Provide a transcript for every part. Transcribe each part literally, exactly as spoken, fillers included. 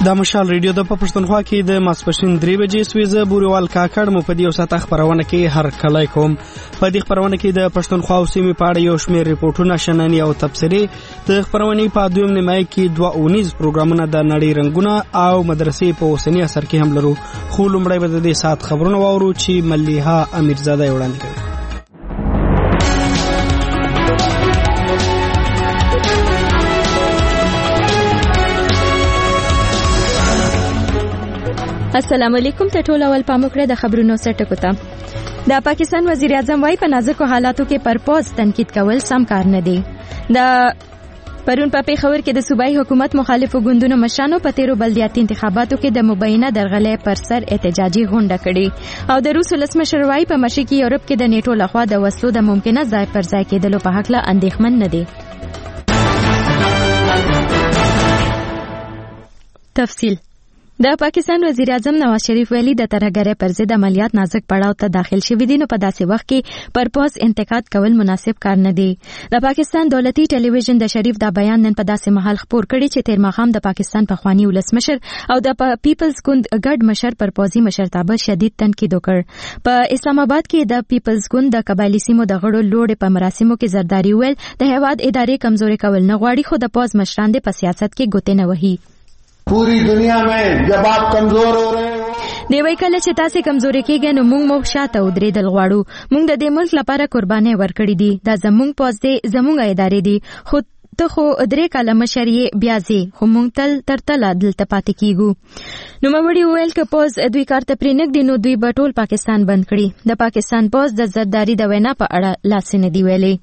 د مشال ریډیو د پښتونخوا کې د ماسپښین درې بجې سویزه بوريوال کاکړ مو په دې وساته خبرونه کې هر کله کوم. په دې خبرونه کې د پښتونخوا او سیمې په اړه یو شمېر ریپورتونه، شننې او تبصرې، د خبرونې په دویم نیمایي کې دوه اونیز پروګرامونه، د نړۍ رنګونه او مدرسې په اوسنی اثر کې هم لرو. خو لومړی به د دې ساعت خبرونه واورو چې ملیحه امیرزاده وړاندې کوي. السلام علیکم. ته ټول اول پاموکړه د خبرونو سرټکو ته. د پاکستان وزیر اعظم وايي په نازکو حالاتو کې پرپوز تنقید کول سم کار نه دی. د پرون په پیښور کې د صوبایي حکومت مخالفو ګوندونو مشرانو په تیرو بلدیاتي انتخاباتو کې د مبینه درغلۍ پر سر احتجاجي غونډه کړې او د روس ولسمشر وايي په مشرقي یورپ کې د نیټو لخوا د وسلو د ممکنه ځای پر ځای کېدلو په هکله اندېښمن نه دی. تفصیل. د پاکستان وزیر اعظم نواز شریف ویلي د ترهګرۍ پر ضد عملیات نازک پړاو ته داخل شوي دي، نو په داسې وخت کې پرپوز انتقاد کول مناسب کار نه دی. د پاکستان دولتي ټلویزیون د شریف دا بیان نن په داسې مهال خپور کړي چې تیر ماښام د پاکستان پخوانی ولسمشر او د پیپلز ګوند ګډ مشر پرپوزي مشرتابه شدید تنقید وکړ. په اسلام آباد کې د پیپلز ګوند د قبایلی سیمو د غړو لوړې په مراسمو کې زرداری ویل د هیواد ادارې کمزوري کول نه غواړي، خو د پوز مشران د په سیاست کې ګوتې نه وهي. पूरी दुनिया में जब आप कमजोर हो रहे हो دی وی کله چې تاسو کمزوري کېږئ نو موږ مو شاته ودرېدل غواړو. موږ د دې ملک لپاره قرباني ورکړې دي. دا زموږ پوز دی، زموږ ادارې دي. خو ته خو درې کاله مشر یې بیا ځې، خو موږ تل تر تله دلته پاتې کېږو. نوموړي وویل که پوز دوی کار ته پرې نږدي نو دوی به ټول پاکستان بند کړي. د پاکستان پوز د زرداری د وینا په اړه لاس نه دی ویلي.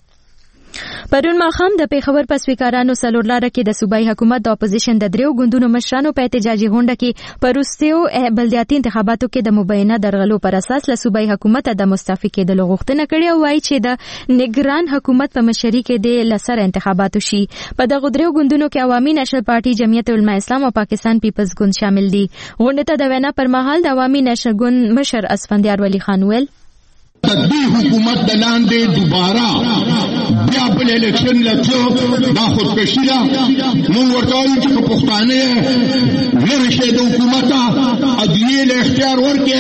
پرون ماښام د پیښور په سپیکرانو څلور لاره کې د صوبایي حکومت د اپوزیشن د دریو ګوندونو مشرانو په احتجاجي غونډه کې په وروستیو بلدیاتي انتخاباتو کې د مبینه درغلو پر اساس له صوبایي حکومت د مستعفي کېدلو غوښتنه کړې او وایي چې د نگران حکومت په مشرۍ کې د لسره انتخاباتو شي. په دغو دریو ګوندونو کې عوامي نېشنل پارټي، جمعیت علماء اسلام او پاکستان پیپلز ګوند شامل دي. غونډې ته د وینا پر مهال د عوامي نېشنل ګوند مشر اسفندیار ولی خان ویل تدبی حکومت دلان دے دوبارہ بیا بل الیکشن لچو دا خودکشی دا من ورطاوی چکا پختانے لرشے دا حکومتا ادویے لے اختیار ورکے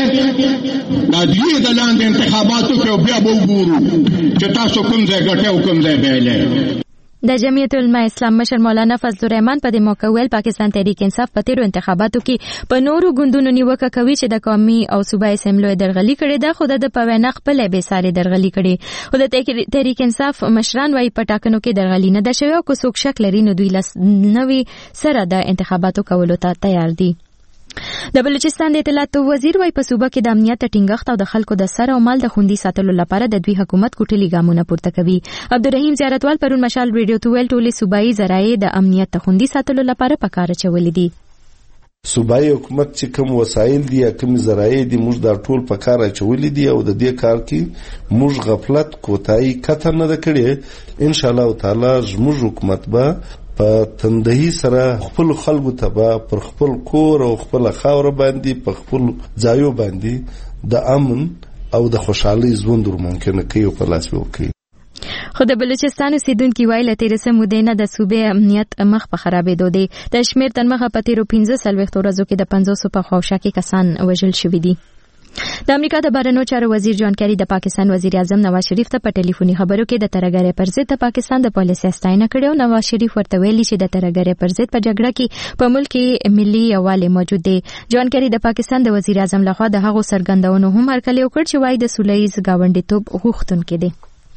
ادویے دلان دے انتخاباتو کے بیا بو گورو چتا سو کم زی گٹے و کم زی بیلے. د جمعیت علماء اسلام مشر مولانا فضل الرحمن په دې موقع ویل پاکستان تحریک انصاف په تیرو انتخاباتو کې په نورو ګوندونو نیوکه کوي چې د قومي او صوبایي اسمبلیو درغلي کړې ده، خو د په وینا خپل به ساري درغلي کړي. خو د تحریک انصاف مشران وايي په ټاکنو کې درغلي نه ده شوې او که څوک شک لري نو دوی لس نوي سره د انتخاباتو کولو ته تیار دي. د بلوچستان د اطلاعاتو وزیر وايي په صوبه کې د امنیت ټینګښت او د خلکو د سر او مال د خوندي ساتلو لپاره د دوی حکومت کوټلي ګامونه پورته کوي. عبدالرحیم زیارتوال پرون مشال ریډیو ته ویل ټولې صوبایي ذرایع د امنیت د خوندي ساتلو لپاره په کار اچولې دي. صوبایي حکومت چې کوم وسایل دي یا کوم ذرایع دي موږ دا ټول په کار اچولې دي او د دې کار کې موږ غفلت کوتاهي کته نه کړې. ان شاء الله تعالی زموږ حکومت به په تندهي سره خپل خلکو ته به پر خپل کور او خپل خاور باندې په خپل ځایو باندې د امن او د خوشحالۍ ژوند ممکن کوي او په لاس وکړي. خو د بلوچستان اوسیدونکي وایي له تېرې څه مودې نه د صوبې امنیت مخ په خرابېدو دی. د شمېر تر مخه په تېرو پنځه څلوېښتو ورځو کې د پنځوسو په خواوشا کې کسان وژل شوي دي. د امریکا د بهرنیو چارو وزیر جان کیری د پاکستان وزیر اعظم نواز شریف ته په ټلیفوني خبرو کې د ترهګرۍ پر ضد د پاکستان د پالیسۍ ستاینه کړې او نواز شریف ورته ویلي چې د ترهګرۍ پر ضد په جګړه کې په ملک کې ملي یووالی موجود دی. جان کیری د پاکستان د وزیر اعظم لخوا د هغو څرګندونو هم هرکلی وکړ چې وایي د سوله ییز ګاونډیتوب غوښتونکی دی.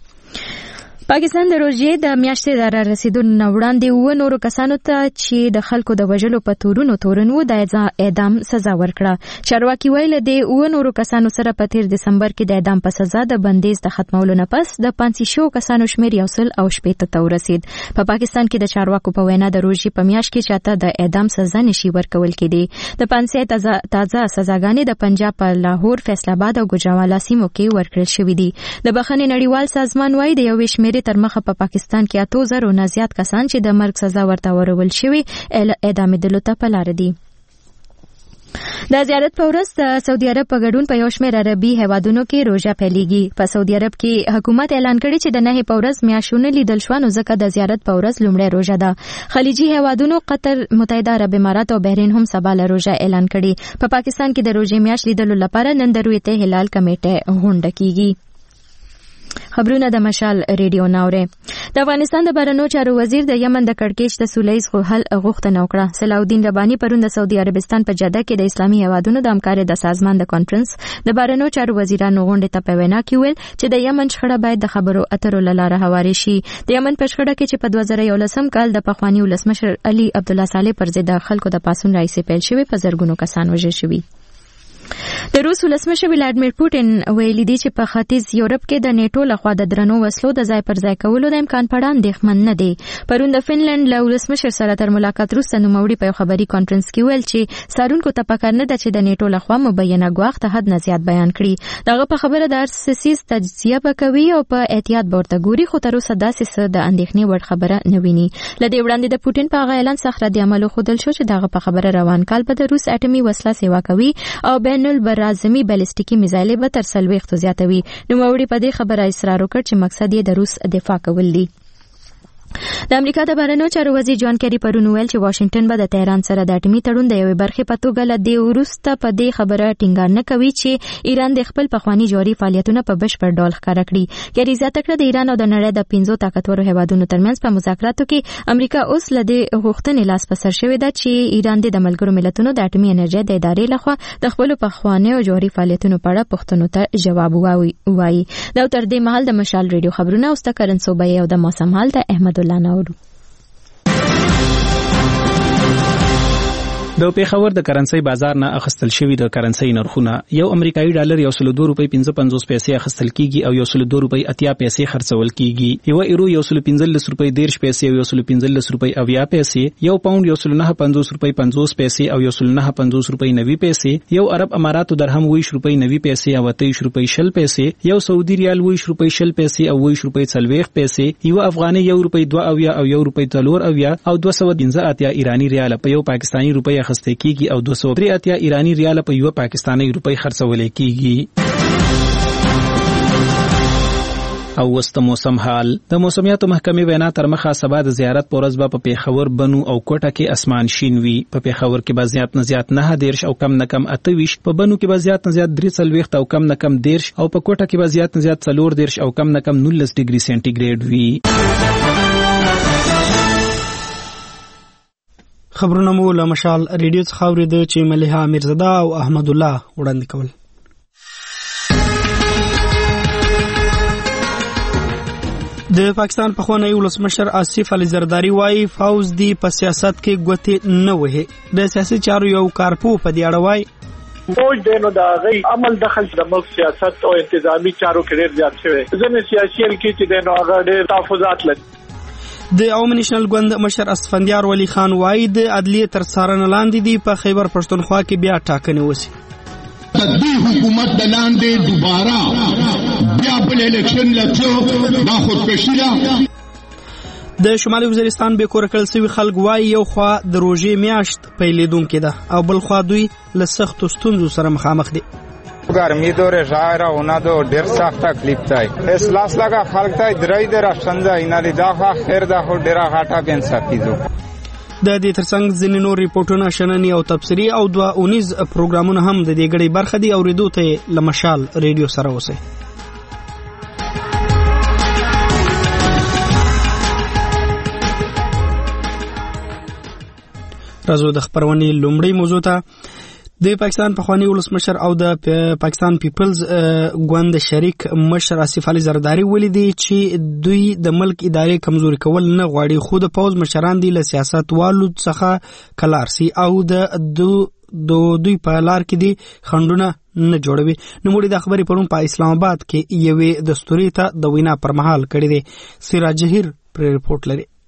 پاکستان د روژې د میاشتې د را رسیدو نه وړاندې اووه نورو کسانو ته چې د خلکو د وژلو په تورونو تورن وو د اعدام سزا ورکړه. چارواکي ویل د اووه نورو کسانو سره په تیر دسمبر کې د اعدام په سزا د بندیز د ختمولو نه پس د پانسي شو کسانو شمېر یو سل او شپېته ته ورسید. په پاکستان کې د چارواکو په وینا د روژې په میاشت کې چاته د اعدام سزا نشي ورکول کېدی. د پانسي تازه تازه سزاګانې د پنجاب په لاهور، فیصل آباد او ګوجرانوالا سیمو کې ورکړل شوې دي. د بخښنې نړیوال سازمان وايي د یوې شمېرې تر مخه په پاکستان کې اتو زرو نه زیات کسان چې د مرګ سزا ورته ورول شوی اعدامېدلو ته په لار دي. د زیارت په ورځ د سعودي عرب په ګډون په یو شمېر عربي هیوادونو کې روژه پیلېږي. په سعودي عرب کې حکومت اعلان کړی چې د نهې په ورځ میاشتونه لیدل شوه، نو ځکه د زیارت په ورځ لومړی روژه ده. خلیجي هیوادونو قطر، متحده عرب امارات او بحرین هم سبا له روژه اعلان کړي. په پاکستان کې د روژې میاشت لیدلو لپاره نن د رویته هلال کمیټه غونډه کیږي. خبرونه د مشال ریډیو ناوره. د افغانستان د بهرنیو چارو وزیر د یمن د کړکېچ د سوله ییز حل غوښتنه وکړه. صلاح الدین رباني پرون د سعودي عربستان په جده کې د اسلامي هیوادونو د همکارۍ د سازمان د کانفرنس د بهرنیو چارو وزیرانو غونډې ته په وینا کې ویل چې د یمن شخړه باید د خبرو اترو له لارې هوارې شي. د یمن په شخړه کې چې په دوه زره یولسم کال د پخواني ولسمشر علي عبدالله صالح پر ضد د خلکو د پاڅون راهیسې پیل شوی، په زرګونو کسان وژل شوي. د روس ولسمشر ولادیمیر پوتین ویلي دی چې په ختیځ یورپ کې د نیټو لخوا د درنو وسلو د ځای پر ځای کولو د امکان په اړه اندېښمن نه دی. پرون د فنلند له ولسمشر سره تر ملاقات وروسته نوموړي په یو خبري کانفرنس کې ویل چې څارونکو ته پکار نه ده چې د نیټو لخوا مبینه ګواښ ته حد نه زیات بیان کړي. دغه په خبره د هر سیسیز تجزیه به کوي او په احتیاط به ورته ګوري، خو تر اوسه داسې څه د اندېښنې وړ خبره نه ویني. له دې وړاندې د پوتین په هغه اعلان څخه رد عمل وښودل شو چې دغه په خبره روان کال به د روس اټومي وسله سیوا کوي او بین البرازمي بالستیکي میزایلې به تر څلوېښتو زیاتوي. نوموړي په دې خبره اصرار وکړ چې مقصد یې د روس دفاع کول دي. د امریکا د بهرنیو چارو وزیر جان کیری پرون ویل چې واشنگټن به د تهران سره د اټومي تړون د یوې برخې په توګه له دې وروسته په دې خبره ټینګار نه کوي چې ایران د خپل پخواني جوړي فعالیتونه په بشپړ ډول ښکاره کړي. کیری زیاته کړه د ایران او د نړۍ د پنځو طاقتورو هیوادونو ترمنځ په مذاکراتو کې امریکا اوس له دې غوښتنې لاس په سر شوې ده چې ایران د ملګرو ملتونو د اټومي انرژۍ د ادارې لخوا د خپل پخوانیو جوړي فعالیتونو په اړه پوښتنو ته جواب ووایي. دا تر دې مهال د مشال ریډیو خبرونه او د کرن صوبې او د موسم حال د احمد الله نورو. د پیښور د کرنسي بازار نه اخستل شوی د کرنسي نرخونه یو امریکایي ډالر یو سل دوه روپۍ پنځه پنځوس پیسې اخستل کیږي او یو سل دوه روپۍ اتیا پیسې خرڅول کیږي. یو ایرو یو سل پنځلس روپۍ دیرش پیسې او یو سل پنځلس روپۍ اویا پیسې، یو پاوند یو سل نه پنځوس روپۍ پنځوس پیسې او یو سل نه پنځوس روپۍ نوي پیسې، یو عرب اماراتو درهم ویش روپۍ نوي پیسې او اتیش روپۍ شل پیسې، یو سعودي ریال ویش روپۍ شل پیسې او ویش روپۍ څلوېښت پیسې، یو افغاني یو روپۍ دوه اویا او یو روپۍ څلور اویا او دوه سوه پنځه اتیا ایرانی ریال په یو پاکستاني روپۍ اخیستل کیږي او دوه سوه درې اتیا ایرانی ریال په یو پاکستاني روپۍ خرڅول کیږي. او وست موسم حال. د موسمیاتو محکمې وینا تر مخه سبا د زیارت په ورځ به په پیښور، بنو او کوټه کې اسمان شین وي. په پیښور کې به زیات نه زیات نه دیرش او کم نه کم اته ویش، په بنو کې به زیات نه زیات درې څلوېښت او کم نه کم دیرش او په کوټه کې به زیات نه زیات څلور دیرش او کم نه کم نولس ډیګري سینټیګریډ وي. خبرونه مو له مشال ریډیو څخه اورېده چې ملیحه امیرزاده او احمد الله وړاندې کول. د پاکستان پخوانی ولسمشر آصف علي زرداری وايي فوز دی په سیاست کې ګوتې نه وهي. د سیاسي چارو یو کارپو په دې اړه وايي فوج دینو دا غي عمل دخل د ملک سیاست او انتظامی چارو کې ډېر زیات شوی. ځینې سیاسيون کې چې دینو هغه ډېر تحفظات لري. د عوام نېشنل ګوند مشر اسفندیار ولی خان وايي د عدلیې تر څارنې لاندې دي په خیبر پښتونخوا کې بیا ټاکنې وشي. تدبیر حکومت دلاندې دوباره بیا بل الیکشن لته دا خودکشي ده. د شمالي وزیرستان به کور کړل سوي خلک وايي یو خوا د روژې میاشت پیلېدونکې ده او بل خوا دوی له سختو ستونزو سره مخامخ دي. گرمی دوره ژاهره اونا دو ډیر سخت تکلیف دی. احساس لگا خلک ته درې در شنده اینا لیدا خو خیر ده خو ډیره غاټه بین سپیدو. د دې ترڅنګ ځینې نور ریپورتونه شننې او تبصرې او دوه اونیز پروګرامونه هم د دې غړي برخه دي. اوریدو ته له مشال ریډیو سره اوسئ. راځو د خبرونې لومړی موضوع ته. د پاکستان پخوانی ولسمشر او د پاکستان پیپلز ګوند شریک مشر آصف علي زرداری ولیدي چې دوی د ملک ادارې کمزوري کول نه غواړي، خو د پوز مشران دي له سیاست والو څخه کلارسي او د دو دو دوی په لار کې دي خندونه نه جوړوي. نوموړي د خبرې پرون په اسلام آباد کې یوې دستوري ته د وینا پر مهال کړې دي. سراج جهیر پر رپورټ لري.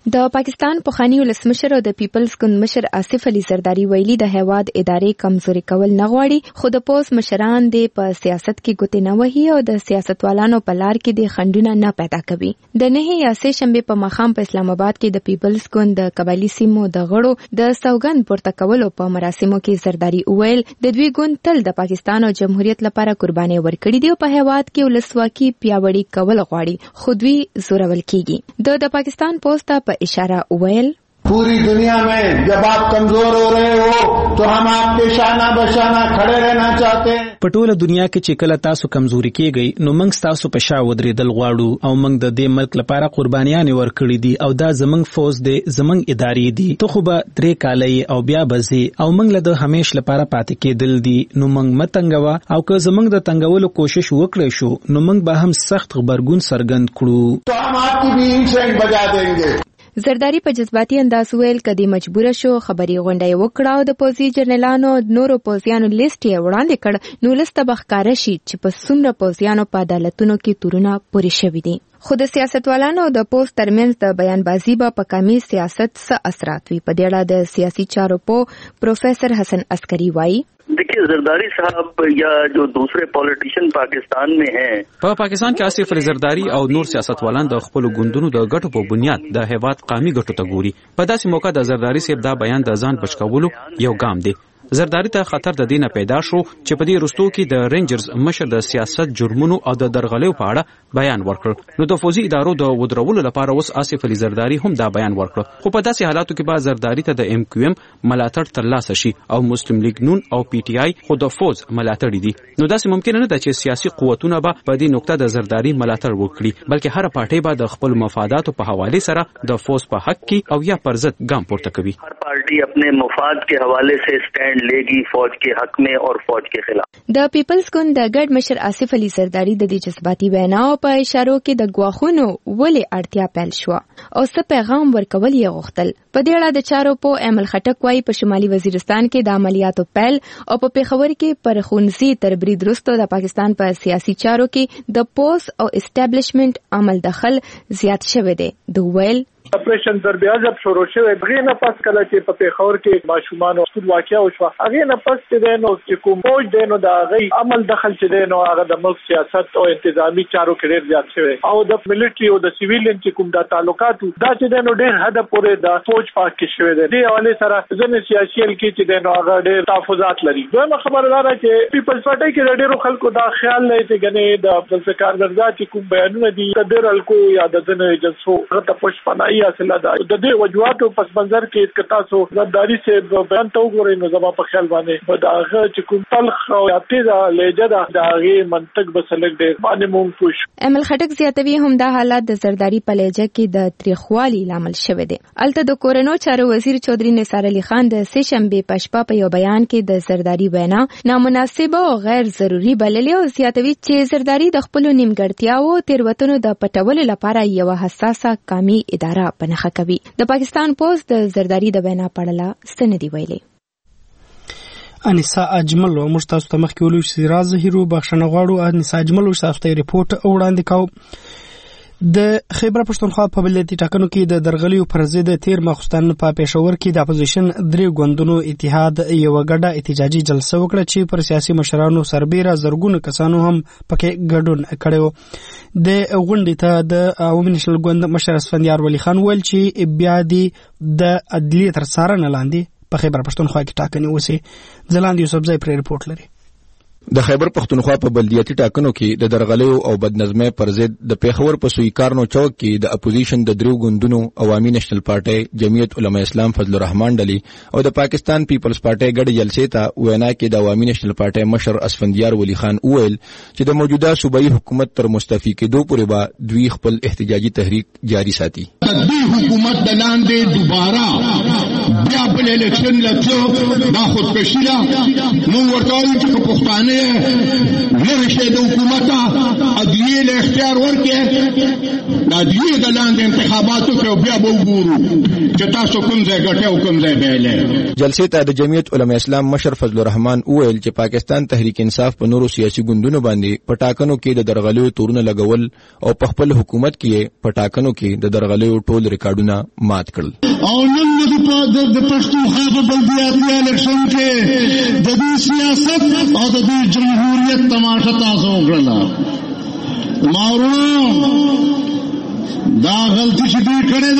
د پاکستان پخوانی ولسمشر او د پیپلز ګوند مشر آصف علي زرداری ویلي د هیواد ادارې کمزوري کول نه غواړي، خو د پوس مشران د په سیاست کې ګوتې نه وهي او د سیاستوالانو په لار کې د خنډونه نه پیدا کوي. د نهه یا سه شنبه په ماښام په اسلام آباد کې د پیپلز ګوند د قبایلی سیمو د غړو د سوګند پورته کولو په مراسمو کې زرداری وویل د دوی ګوند تل د پاکستان او جمهوریت لپاره قرباني ورکړي دي او په هیواد کې ولسواکي پیاوړي کول غواړي، خو دوی زورول کیږي. د د پاکستان پوسټ په اشاره ویل पूरी दुनिया में जब आप कमजोर हो रहे हो तो हम आपके शाना बशाना खड़े रहना चाहते हैं. په ټوله دنیا کې چې کله تاسو کمزوري کیږئ نو موږ تاسو په شا ودرېدل غواړو او موږ د دې ملک لپاره قربانیانې ورکړې دي او دا زموږ فوز دی، زموږ ادارې دي. ته خو به درې کاله او بیا بزي او موږ له د همیش لپاره پاتې کېدل دي، نو موږ متنګوا او که زموږ د تنګولو کوشش وکړې شو نو موږ به هم سخت خبرګون سرګند کړو. تو هم आपकी भी इंसेंट बजा देंगे. زرداری په جذباتي انداز ویل کدي مجبور شو خبري غونډه وکړه او د پوزي جنرالانو نورو پوزيانو لیست یې وړاندې کړ، نو لست بخکار شي چې په څومره پوزيانو په عدالتونو کې تورونه پوري شوي دي. خو د سیاستوالانو د پوسټ ترمنځ د بیان بازی به په کمی سیاست څه اثرات وي. په دې اړه د سیاسي چارو په پروفیسر حسن عسکری وایي देखिए जरदारी साहब या जो दूसरे पॉलिटिशियन पाकिस्तान में हैं په پاکستان کې آصف علي زرداری او نور سیاستوالان د خپل ګوندونو د ګټو په بنیاد د هیواد قومي ګټو ته ګوري. په داسې موقع د زرداری صاحب دا بیان د ځان بچکولو یو ګام دی. زرداری ته خطر د دینه پیدا شو چې په دې رستو کې د رینجرز مشر د سیاست جرمونو او د درغلیو په اړه بیان ورکړ، نو د فوزي ادارو د ودرولو لپاره اوس آصف علي زرداری هم دا بیان ورکړ. خو په داسې حالاتو کې به زرداری ته د ایم کیو ایم ملاتړ ترلاسه شي او مسلم لیگ نون او پی ټی آی خو د فوز ملاتړ دي، نو داسې ممکن نه ده چې سیاسي قوتونه به په دې نقطه د زرداری ملاتړ وکړي، بلکې هر پارټي به د خپل مفاداتو په حواله سره د فوز په حق کې او یا پر ضد ګام پورته کوي. هر پارټي خپل مفاد के हवाले से स्टैंड लेगी फौज के हक में और फौज के खिलाफ. د پیپلز ګوند د ګډ مشر آصف علي زرداری د دې جذباتي ویناو په اشارو کې د غواخونو ولې اړتیا پیل شو او څه پیغام ورکول یې غوښتل. په دې اړه د چارو په امل خټک وايي په شمالي وزیرستان کې د عملیاتو پیل او په پیښور کې پر خونزي تر برید وروسته د پاکستان په سیاسي چارو کې د پوس او اسټابلیشمنت عمل دخل زیات شوی دی. د ویل اپریشن ضرب عضب شروع شوی دغه نه پس کله چې په پیښور کې ماشومان او سکول واقعیا وشو، هغه نه پس چې نو چې کوم فوج دی نو دا غي عمل دخل چې دی نو هغه د ملک سیاست او انتظامی چارو کې ډیر زیات شوی او د ملټری او د سیویلین چې کوم د تعلقات دا چې دی نو ډیر حد پورې د فوج پاک کې شوی دی. دی حواله سره ځنې سیاسي ال کې چې دی نو هغه ډیر تحفظات لري. دویمه خبردار چې پیپلز پارټي کې ډیرو خلکو دا خیال لري چې غنې د عبدالفکار مرزا چې کوم بیانونه دي د ډیر الکو یا د ځنې ایجنسو غته پښپنایي اصله ده د دې وجوهاتو پس منظر کې کتا سو زرداری سے بیان تو غوړي نو زما په خیال باندې په داغه چې کوم تلخ او تیزه لهجه ده داغه منطق بسلک دی باندې مونږ پوښ. امل خټک زیاتوي هم دا حالات د زرداری په لهجه کې د تریخوالي لامل شوه دي. الته د کورونو چارو وزیر چودري نثار علي خان د سه شنبه پښپا په یو بیان کې د زرداری وینا نامناسبه او غیر ضروری بللې او زیاتوي چې زرداری د خپل نیمګړتیاو تیروتنو د پټولو لپاره یو حساسه قومي اداره بنخ کوي. د پاکستان پوسټ د زرداری د وینا پړله ستندي ویلي. انیسا اجمل او مشتاق ته مخکې ولو چې راز هیرو بخښنه غواړو. انیسا اجمل او تاسو ریپورت وړاندې کاو. د خیبر پښتونخوا په ولایتي ټاکنو کې د درغلیو پر ضد تیر ماخستان په پېښور کې د اپوزیشن درې ګوندونو اتحاد یو غډه احتجاجي جلسه وکړه چې پر سیاسي مشرانو سربېره زرګونو کسانو هم پکې ګډون کړو. د غونډې ته د عوامي نېشنل ګوند مشر اسفندیار ولی خان ویل چې بیا دی د عدلیې تر څارنې لاندې په خیبر پښتونخوا کې ټاکنې وسي. ځلاند یوسفزی پر ریپورت لري. د خیبر پښتونخوا په بلدیاتي ټاکنو کې د درغلیو او بدنظمۍ پر ضد د پیښور په سویکارنو چوک کې د اپوزیشن د دریو ګوندونو عوامي نېشنل پارټي جمعیت علماء اسلام فضل الرحمن ډلې او د پاکستان پیپلز پارټي ګډ جلسې ته وینا کې د عوامي نېشنل پارټي مشر اسفندیار ولی خان وویل چې د موجوده صوبایي حکومت تر مستعفي کېدو پورې به دوی خپل احتجاجي تحریک جاری ساتي. د حکومت د لاندې دوباره بیا بل الیکشن لته دا خودکشي ده. موږ ورته وایو چې که پښتانه لرې شي د حکومت عدلیې له اختیار ورکړي، د عدلیې د لاندې انتخاباتو کې بیا به وګورو چې تاسو کوم ځای ګټئ او کوم ځای بایلئ. جلسې ته د جمعیت علماء اسلام مشر فضل الرحمن وویل چې پاکستان تحریک انصاف په نورو سیاسي ګوندونو باندې په ټاکنو کې د درغلیو تورونه لګول او په خپل حکومت کې په ټاکنو کې د درغلیو ټول ریکارډونه مات کړل. او نن د پښتونخوا په بلدیاتي الیکشن کې د دې سیاست او د دې جمهوریت تماشا تاسو وکړه. ماورو دا غلطی چې دوی کړې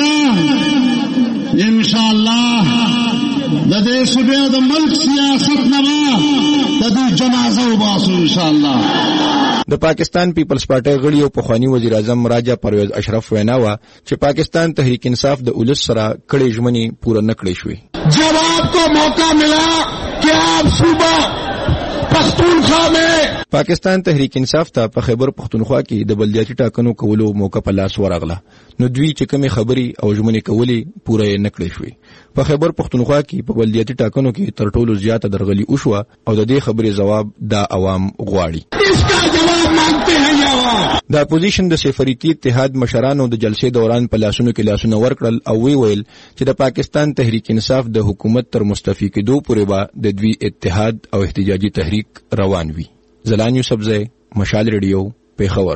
ده، انشاءالله د دې صوبې د ملک سیاست نه به د دې جنازه وباسو انشاءالله. د پاکستان پیپلز پارټي غړي او پخوانی وزیر اعظم راجا پرویز اشرف وینا وا چې پاکستان تحریک انصاف د اولس سره کړي ژمنې پوره نه کړې شوې. जब आपको मौका मिला कि आप सूबा पख्तूनख्वा में پاکستان تحریک انصاف ته په خیبر پختونخوا کې د بلدیاتي ټاکنو کولو موقع په لاس ورغله، نو دوی چې کومې خبري او ژمنې کولې پوره یې نه کړې شوې. په خیبر پختونخوا کې په بلدیاتي ټاکنو کې تر ټولو زیاته درغلي وشوه او د دې خبرې جواب دا عوام غواړي. इसका जवाब मांगते हैं ये आवाम. د اپوزیشن د سفارتي اتحاد مشرانو د جلسې دوران په لاسونو کې لاسونه ورکړل او وی ویل چې د پاکستان تحریک انصاف د حکومت تر مستعفي کېدو پورې به د دوی اتحاد او احتجاجي تحریک روان وي. زلان یوسفزی، مشال ریډیو، پیښور.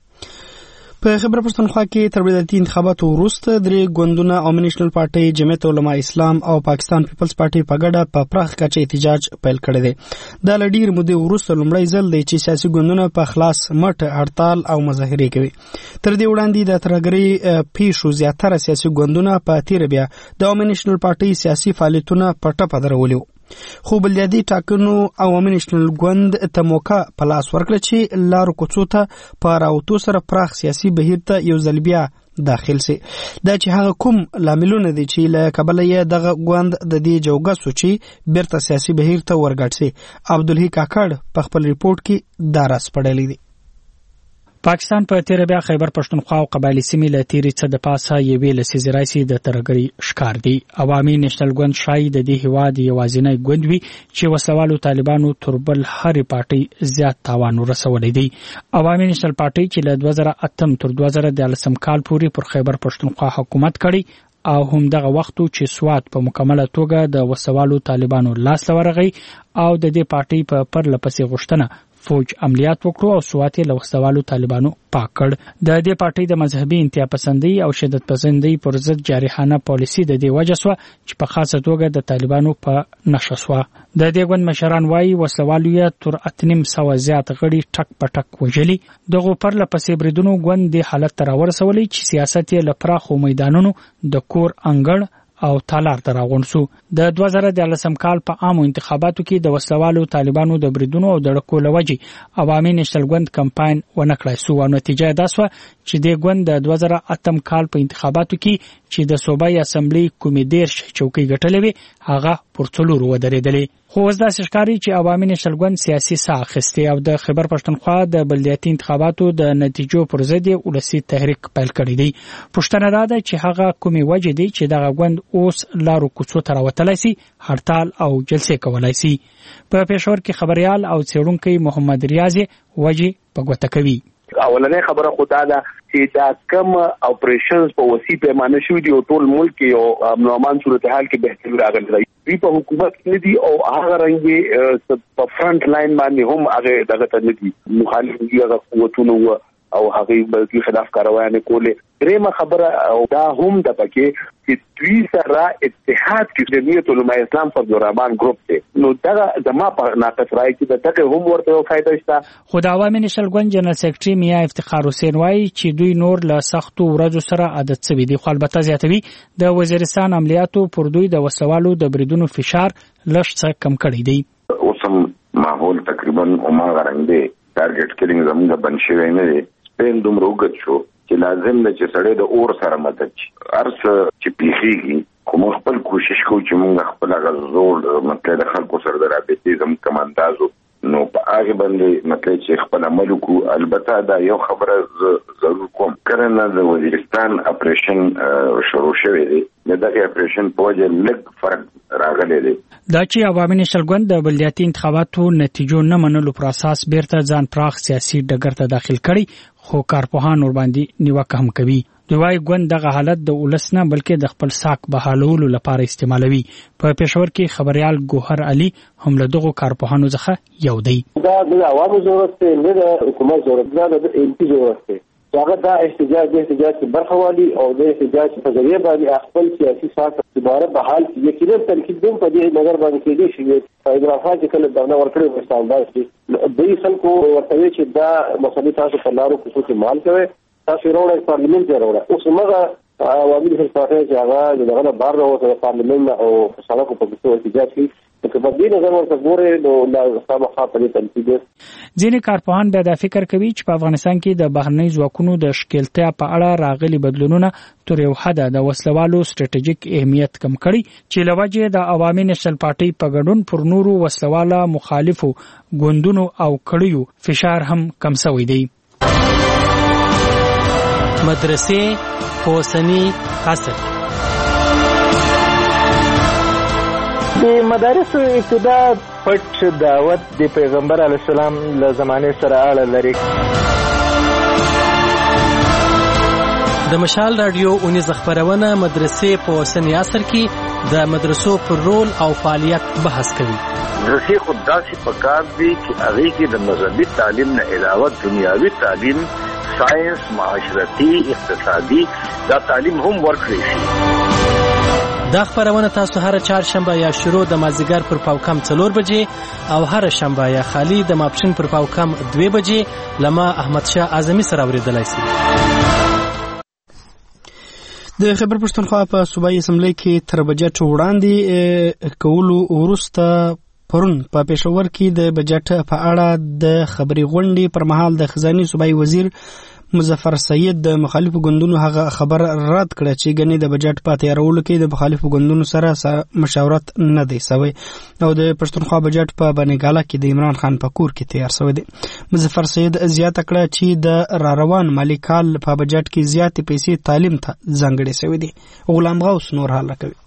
په خبر پښتونخوا کې تر بلدیاتي انتخاباتو وروسته درې ګوندونه او نېشنل پارټي، جمعیت علماء اسلام او پاکستان پیپلز پارټي په ګډه په پراخ کچه احتجاج پیل کړی دی. دا له ډېرې مودې وروسته لومړی ځل دی چې سیاسي ګوندونه په خلاص مټ هړتال او مظاهرې کوي. تر دې وړاندې د ترهګرۍ پیښو زیاتره سیاسي ګوندونه په تېره بیا د عوامي نېشنل پارټي سیاسي فعالیتونه په ټپه درولي وو. خو بلدیاتي ټاکنو عوامي نېشنل ګوند ته موقع په لاس ورکړه چې لارو کوڅو ته په راوتو سره پراخ سیاسي بهیر ته یو ځل بیا داخل سي. دا چې هغه کوم لاملونه دي چې له کبله یې دغه ګوند د دې جوګه سوچي بیرته سیاسي بهیر ته ورګډ سي. عبدالحی کاکړ په خپل ریپورت کې دا راز پړلی دی. پاکستان په تیر بیا خیبر پښتونخوا او قبایلی سیمې له تیرې څه د پاسه یوې لسیزې راځي د ترهګرۍ ښکار دی. عوامي نېشنل ګوند شایي د دې هیواد یوازینی ګوند وي چې وسلوالو طالبانو تر بل هرې پارټۍ زیات تاوان ورسولی دی. عوامي نېشنل پارټۍ چې له دوه زره اتم تر دوه زره دیارلسم کال پورې پر خیبر پښتونخوا حکومت کړی او هم دغه وخت چې سواد په مکمله توګه د وسوالو طالبانو لاس لورغی او د دې پارټۍ په پرله پسې غوښتنه فوج عملیات وکړو او سوات له وسوالو طالبانو پاک کړ. د دې پارټۍ د مذهبي انتها پسندۍ او شدت پسندۍ پر ضد جارحانه پالیسي د دې وجه سو چې په خاصه توګه د طالبانو په نشه سو. د دې ګوند مشران وایي وسوالو یې تر اتنیم سو زیات غړي ټک پټک وژلي. دغه پرله پسې بریدونو ګوند د حالت تر ورسولې چې سیاست یې لپاره میدانونو د کور انګړ او تالار ته راغون سو. د دوه زره دیارلسم کال په عامو انتخاباتو کې د وسلوالو طالبانو د بریدونو او د ډکو له وجې عوامي نېشنل ګوند کمپاین ونه کړای سو او نتیجه دا سوه چې د ګوند د دوه زره اتم کال په انتخاباتو کې چې د صوبایي اسمبلی کومې دیرش چوکۍ ګټلې وي هغه پر څلورو ودرېدلې. خو اوس داسې ښکاري چې عوامي نېشنل ګوند سیاسي ساه اخیستې او د خیبر پښتونخوا د بلدیاتي انتخاباتو د نتیجو پر ضد یې ولسي تحریک پیل کړی دی. پوښتنه دا ده چې هغه کومې وجې دي چې دغه ګوند اوس لارو کوڅو ته راوتلی سي، هړتال او جلسې کولی سي. په پېښور کې خبريال او څېړونکی محمد ریاض وجې په ګوته کوي. اولنې خبره خو دا ده چې دا کم اپریشنز په وسیع پیمانه شوي دي او ټول ملک یو امن او امان صورتحال کې بهتري راغلی دی. دوی په حکومت کې نه دي او هغه رنګې په فرنٹ لاین باندې هم هغه دغه ته نه دي مخالف دي هغه قوتونه او هغه بلکې خلاف کاروایانه کولې. درېمه خبره او دا هم د پکې چې دوی سره اتحاد کې جمعیت علماء اسلام فضل الرحمن ګروپ دی، نو دا زما په ناقص راي کې د تک هم ورته یو فائدہ شته. خو د عوامي نېشنل ګوند جنرال سیکریټري میا افتخار حسین وایي چې دوی نور له سختو ورځو سره عادت شوي دي، خو البته زیاتوي د وزیرستان عملیاتو پر دوی د وسوالو د بریدونو فشار لږ څه کم کړی دی. اوسم ماحول تقریبا عمر رنګ دی، ټارګټ کیلینګ زموږ بن شوی نه دی. سپین دومره وګت شو چې لازم نه چې سړی د اور سره مدد شي. هر څه چې پیښیږي خو موږ خپل کوشش کوو چې موږ خپل هغه زور مطلب د خلکو سره د رابطې زموږ کوم اندازو نو په هغه باندې مطلب چې خپل عمل کو. البته دا یو خبره ضرور کوم کرنه د وزیرستان اپریشن شروع شوی دی. دغه اپریشن په وجه لږ فرق راغلی دی. دا چې عوامي نشل ګوند د بلدیاتي انتخاباتو نتیجو نه منلو پر اساس بیرته ځان پراخ سیاسي ډګر ته داخل کړي، خو کارپوهان ور باندې نیوکه هم کوي. دوی وايي ګوند دغه حالت د ولس نه بلکې د خپل ساک بحالولو لپاره استعمالوي. په پېښور کې خبريال ګوهر علي هم له دغو کارپوهانو څخه یو دی. دا د عوامو ضرورت دی، نه د حکومت ضرورت دی، د ایم پی ضرورت دی. هغه دا احتجاج د احتجاج په برخه والی او د احتجاج په ذریعہ باندې خپل سیاسي ساک دوباره بحال کړي. یقینا تنقید هم په دې نظر باندې کېږي چې ایدرافات چې کله دغه ورکړي په استعمال شي دوی خلکو ورته چې دا مسلې تاسو په لارو خصوصي مال کوي، تاسو وروړی پارلیمنت ته وروړی. اوس موږ عوامي نشل پارټي چې هغه دغه بار راوته د پارلیمنت او سړکو په څیر احتجاج کوي. ځینې کارپوهان بیا دا فکر کوي چې په افغانستان کې د بهرنۍ ځواکونو د ښکېلتیا په اړه راغلي بدلونونه تر یو حده د وسلوالو سټریټیجیک اهمیت کم کړي، چې له وجې د عوامي نشل پارټي په ګډون پر نورو وسلواله مخالفو ګوندونو او کړیو فشار هم کم شوی دی. مدرسې په اوسني عصر د مدارسو ابتدا پټ دعوت د پیغمبر علیه السلام له زمانې سره اړه لري. د مشال رادیو اونیز خبرونه مدرسې په اوسني عصر کې د مدرسو پر رول او فعالیت بحث کوي. مدرسې خود داسې پکار دي چې هغې کې د مذهبي تعلیم نه علاوه دنیاوي تعلیم، ساینس، معاشرتي، اقتصادي دا تعلیم هم ورکړی شي. دا خبرونه تاسو هر چهارشنبه یا شروع د مازیګر پر پاوکم څلور بجې او هر شنبه یا خالی د ماپښین پر پاوکم دوه بجې لما احمد شاه اعظمي سره اوریدلای شئ. د خیبر پښتونخوا په صوبایي اسمبلی کې تر بجټ وړاندې کولو وروسته پرون په پېښور کې د بجټ په اړه د خبري غونډې پر مهال د خزاني صوبایي وزیر مظفر سید د مخالفو ګوندونو هغه خبر رد کړ چې ګنې د بجټ په تیارولو کې د مخالفو ګوندونو سره مشاورت نه دی شوی او د پښتونخوا بجټ په بنګاله کې د عمران خان په کور کې تیار شوی دی. مظفر سید زیاته کړه چې د را روان مالی کال په بجټ کې زیاتې پیسې تعلیم ته ځانګړې شوی دي. غلام غوث نور حاله کوي.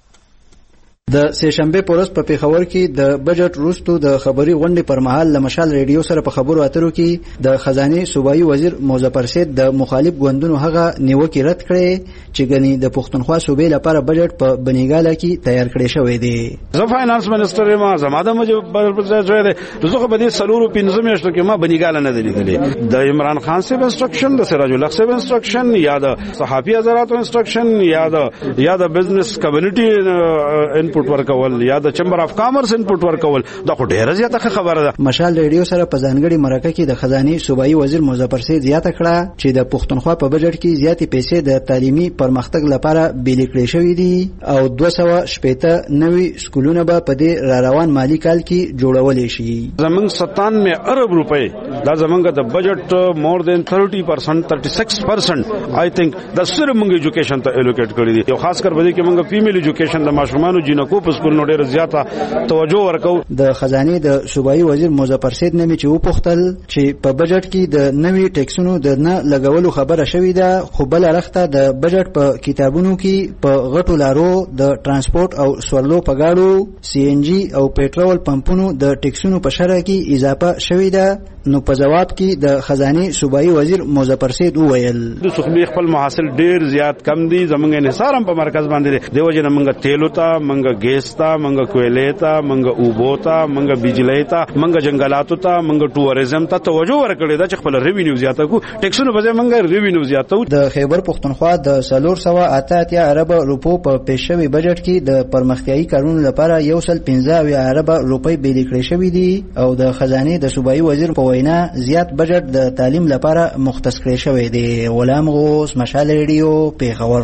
د سهشنبه پورس په پیښور کې د بجټ وروستو د خبري غونډې پر مهال له مشال ریډیو سره په خبرو اترو کې د خزانه صوبایي وزیر مظفر سید د مخالف ګوندونو هغه نیوکې رد کړې چې ګنې د پښتونخوا صوبې لپاره بجټ په بنګاله کې تیار کړی شوی دی. زه فاینانس منسٹر ما زماده مجب شوی دی. زه په دې سلورو پنځه میاشتو کې ما بنګاله نه دی لیدلې. د عمران خان صاحب انسټرکشن، د سراج الحق صاحب انسټرکشن، یا د صحافي حضرات انسټرکشن، یا د یا د بزنس کمیونټي انپوټ ورکول، یا د چمبر اف کامرس انپوټ ورکول. دا خو ډیره زیاته خبره ده. مشال ریډیو سره په ځانګړي مرکه کې د خزانه صوبایي وزیر مظفر سید زیاته کړه چې د پښتونخوا په بجټ کې زیاتې پیسې د تعلیمي پرمختګ لپاره بیل کړې شوې دي او دوه سوه شپږ نوي سکولونه به په دې را روان مالی کال کې جوړول شي. زمونږ ستانوي ارب روپۍ دا زمونږ د بجټ مور دین thirty percent thirty-six percent آی تھنک دا صرف موږ ایجوکیشن ته الوکیټ کړی دي. یو خاص کر بده کې موږ فیمیل ایجوکیشن د ماشومانو جنکو په سکول نو ډیره زیاته توجه ورکو. د خزانه د صوبایي وزیر مظفر سید نومي چې وپوښتل چې په بجټ کې د نوي ټیکسونو د نه لګولو خبره شوې ده، خو بل اړخته د بجټ په کتابونو کې په غټو لارو د ترانسپورت او سورلو په گاډو، سی ان جی او پېټرول پمپونو د ټیکسونو په شرح کې اضافه شوې ده. نو په جواب کې د خزانه صوبایي وزیر مظفر سید وویل د سخبي خپل محاصل ډیر زیات کم دي. زمونږ انحصار هم په مرکز باندې دی. وجه نه موږ تیلو ته، موږ ګیس ته، موږ کویلې ته، موږ اوبو ته، موږ بجلی ته، موږ جنگلاتو ته، موږ ټوریزم ته توجه ورکړې ده چې خپل ریوینیو زیاته کو. ټیکسونو په ځای موږ ریوینیو زیاتو. د خیبر پښتونخوا د څلور سوه اته اتیا ارب روپو په پیښوي بجټ کې د پرمختیايي کارونو لپاره یو سل پنځه اویا ارب روپۍ بیل کړې شوې دي او د خزانه د صوبایي وزیر په وینا زیات بجټ د تعلیم لپاره مختص کړی شوی دی. غلام غوث، مشال ریډیو، پیښور.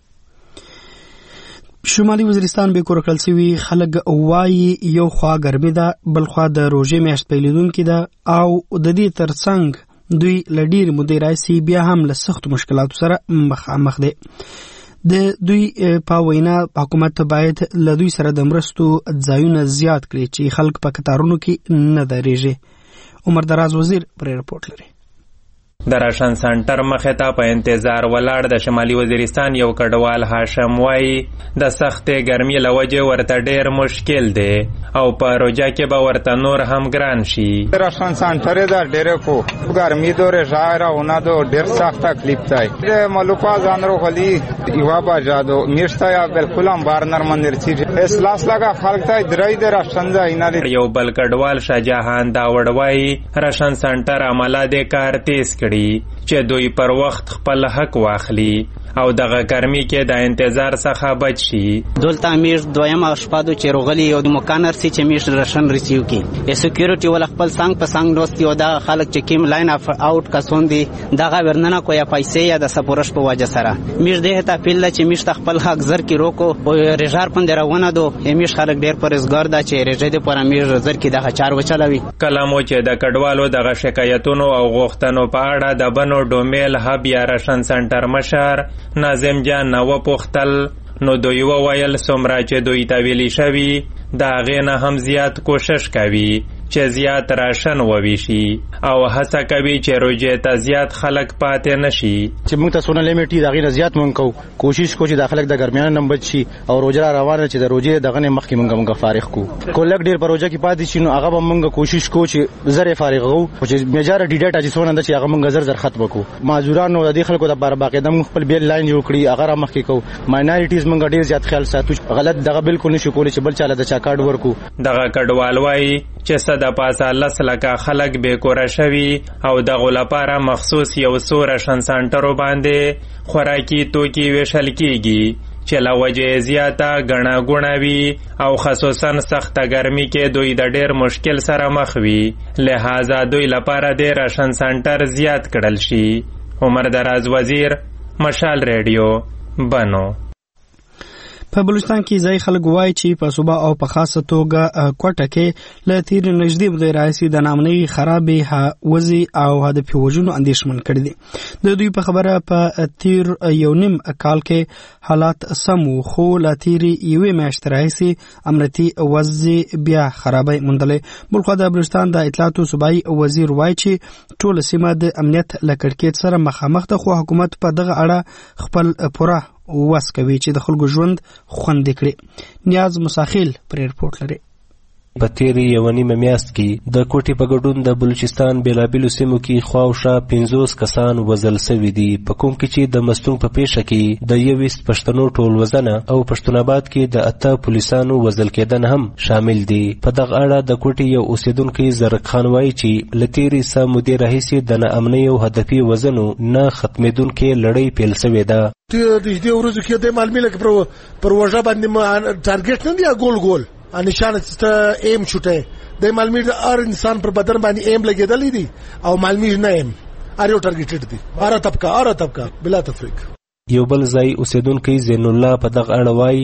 شمالي وزیرستان به کور کړل شوی خلک وایي یو خوا ګرمي ده، بل خوا د روژې میاشت پیلېدونکې ده او د دې ترڅنګ دوی له ډېرې مودې راهیسې بیا هم له سختو مشکلاتو سره مخامخ دی. د دوی په وینا حکومت باید له دوی سره د مرستو ځایونه زیات کړي چې خلک په کتارونو کې نه درېږي. عمر دراز وزیر پر رپورټ لري. د راشن سنټر مخې ته په انتظار ولاړ د شمالي وزیرستان یو کډوال هاشم وایي د سختې ګرمۍ له وجې ورته ډېر مشکل دی او په روژه کې به ورته نور هم ګران شي. راشن سنټر یې د ډېرې کو ګرمۍ دو رژه راونه دو ډېر سخت تکلیف دی. د ملوکا ځان رو خلی یوه بجه دو میشته یا بالکل هم بار نرمندر چیږي احساس لگا خلک ته درې د راشن ځایونه دي. یو بل کډوال شاهجهان داوړ وایي راشن سنټر عمله د کار تیز کړي چې دوی پر وخت خپل حق واخلي او دغه ګرمۍ کې د انتظار څخه بچ شي. دلته میش دویم شپه دو چې روغلي یو مکانر سي چې میش راشن ریسیو کی ا سکیورټي ول خپل څنګه په څنګه دوست یو دا خلک چې کیم لاین اف اوټ کسون دي دغه ورننه کویا پیسې یا د سپورش په وجه سره میش ده ته پیل چې میش خپل حق زر کی روکو او رژار پندرونه دو میش خلک ډیر پرزګار دا چې رژې د پر میش زر کی دغه چار وچلوي. کلمو چې د کډوالو دغه شکایتونو او غوښتنو په اړه د بنو ډومیل هب یا راشن سنټر مشر ناظم جان نو پختل نو دوی وویل څومره چې دوی ته ویلي شوي د هغې نه هم زیات کوشش کوي چې زیات راشن وویشي او هڅه کوي چې روژې ته زیات خلک پاتې نشي. چې موږ ته څونه لیمټ د هغې نه زیات مونږ کوو کوشش کوو چې دا خلک د ګرمیانو نه بچ شي او روژه را روانه چې د روژې دغه نه مخکې مونږ مونږ فارغ کړو. کو لږ ډېر په روژه کې پاتې شي نو هغه به مونږ کوشش کوو چې زر یې فارغ کوو خو چې میجاره ډیډیټه چې څونه ده چې هغه مونږ زر زر ختمه کړو. معذورانو د دې خلکو دپاره باقاعده مونږ خپل بیل لاین یو کړي هغه را مخکې کوو. ماینارټیز مونږ ډېر زیات خیال ساتو غلط دغه بالکل نشو کولی چې بل چاله د چا کارډ ورکو. دغه کډوال وایي چې څه د پاسه لس لکه خلک بېکوره شوي او دغو لپاره مخصوص یو څو راشن سنټرو باندې خوراکي توکي ویشل کیږي چې له وجې زیاته ګڼه ګوڼه وي او خصوصا سخته ګرمۍ کې دوی د ډېر مشکل سره مخ وي لہذا دوی لپاره د راشن سنټر زیات کړل شي. عمر دراز وزیر مشال ریډیو بنو. په بلوچستان کې ځای خلک وایي چې په صوبه او په خاصه توګه کوټه کې له تیر نږدې بده راځي د نامنۍ خرابې وزي او هدف وژنو اندیشمن کړي دي. د دوی په خبره په تیر یو نیم کال کې حالات سم خو له تیر یوې میاشتې راځي امنیتي وضع بیا خرابې موندلې. بلخو د بلوچستان د اطلاعاتو صوبایي وزیر وایي چې ټول سیمه د امنیت له کړکېچ سره مخامخ ده خو حکومت په دغه اړه خپل پوره واس کوي چې د خلکو ژوند خوندي کړي. نیاز مساخیل پر رپورټ لري. په تیرې یوه نیمه میاشت کې د کوټې په ګډون د بلوچستان بېلابېلو سیمو کې خواوشا پنځوس کسان وژل سوي دي په کوم کې چې د مستونګ په پیښه کې د یویشت پښتنو ټول وژنه او پښتون آباد کې د اته پولیسانو وژل کېدن هم شامل دي. په دغه اړه د کوټې یو اوسیدونکی زرق خان وایي چې له تیرې څه مودې راهیسې د ناامنۍ او هدفي وژنو نه ختمېدونکې لړۍ پیل سوې ده. د دې ورځو کې د معلومي لکه پر وژه باندې ټارګټ نه دی ګول ګول نشانه ته ایم شوټه د معلومي هر انسان پر بدن باندې ایم لګیدلې دي او معلومي نه ایم ار یو ټارګټډ دي هر طبقه هر طبقه بلا تفریق. یو بل ځای اوسیدونکی زین الله په دغه اړه وایي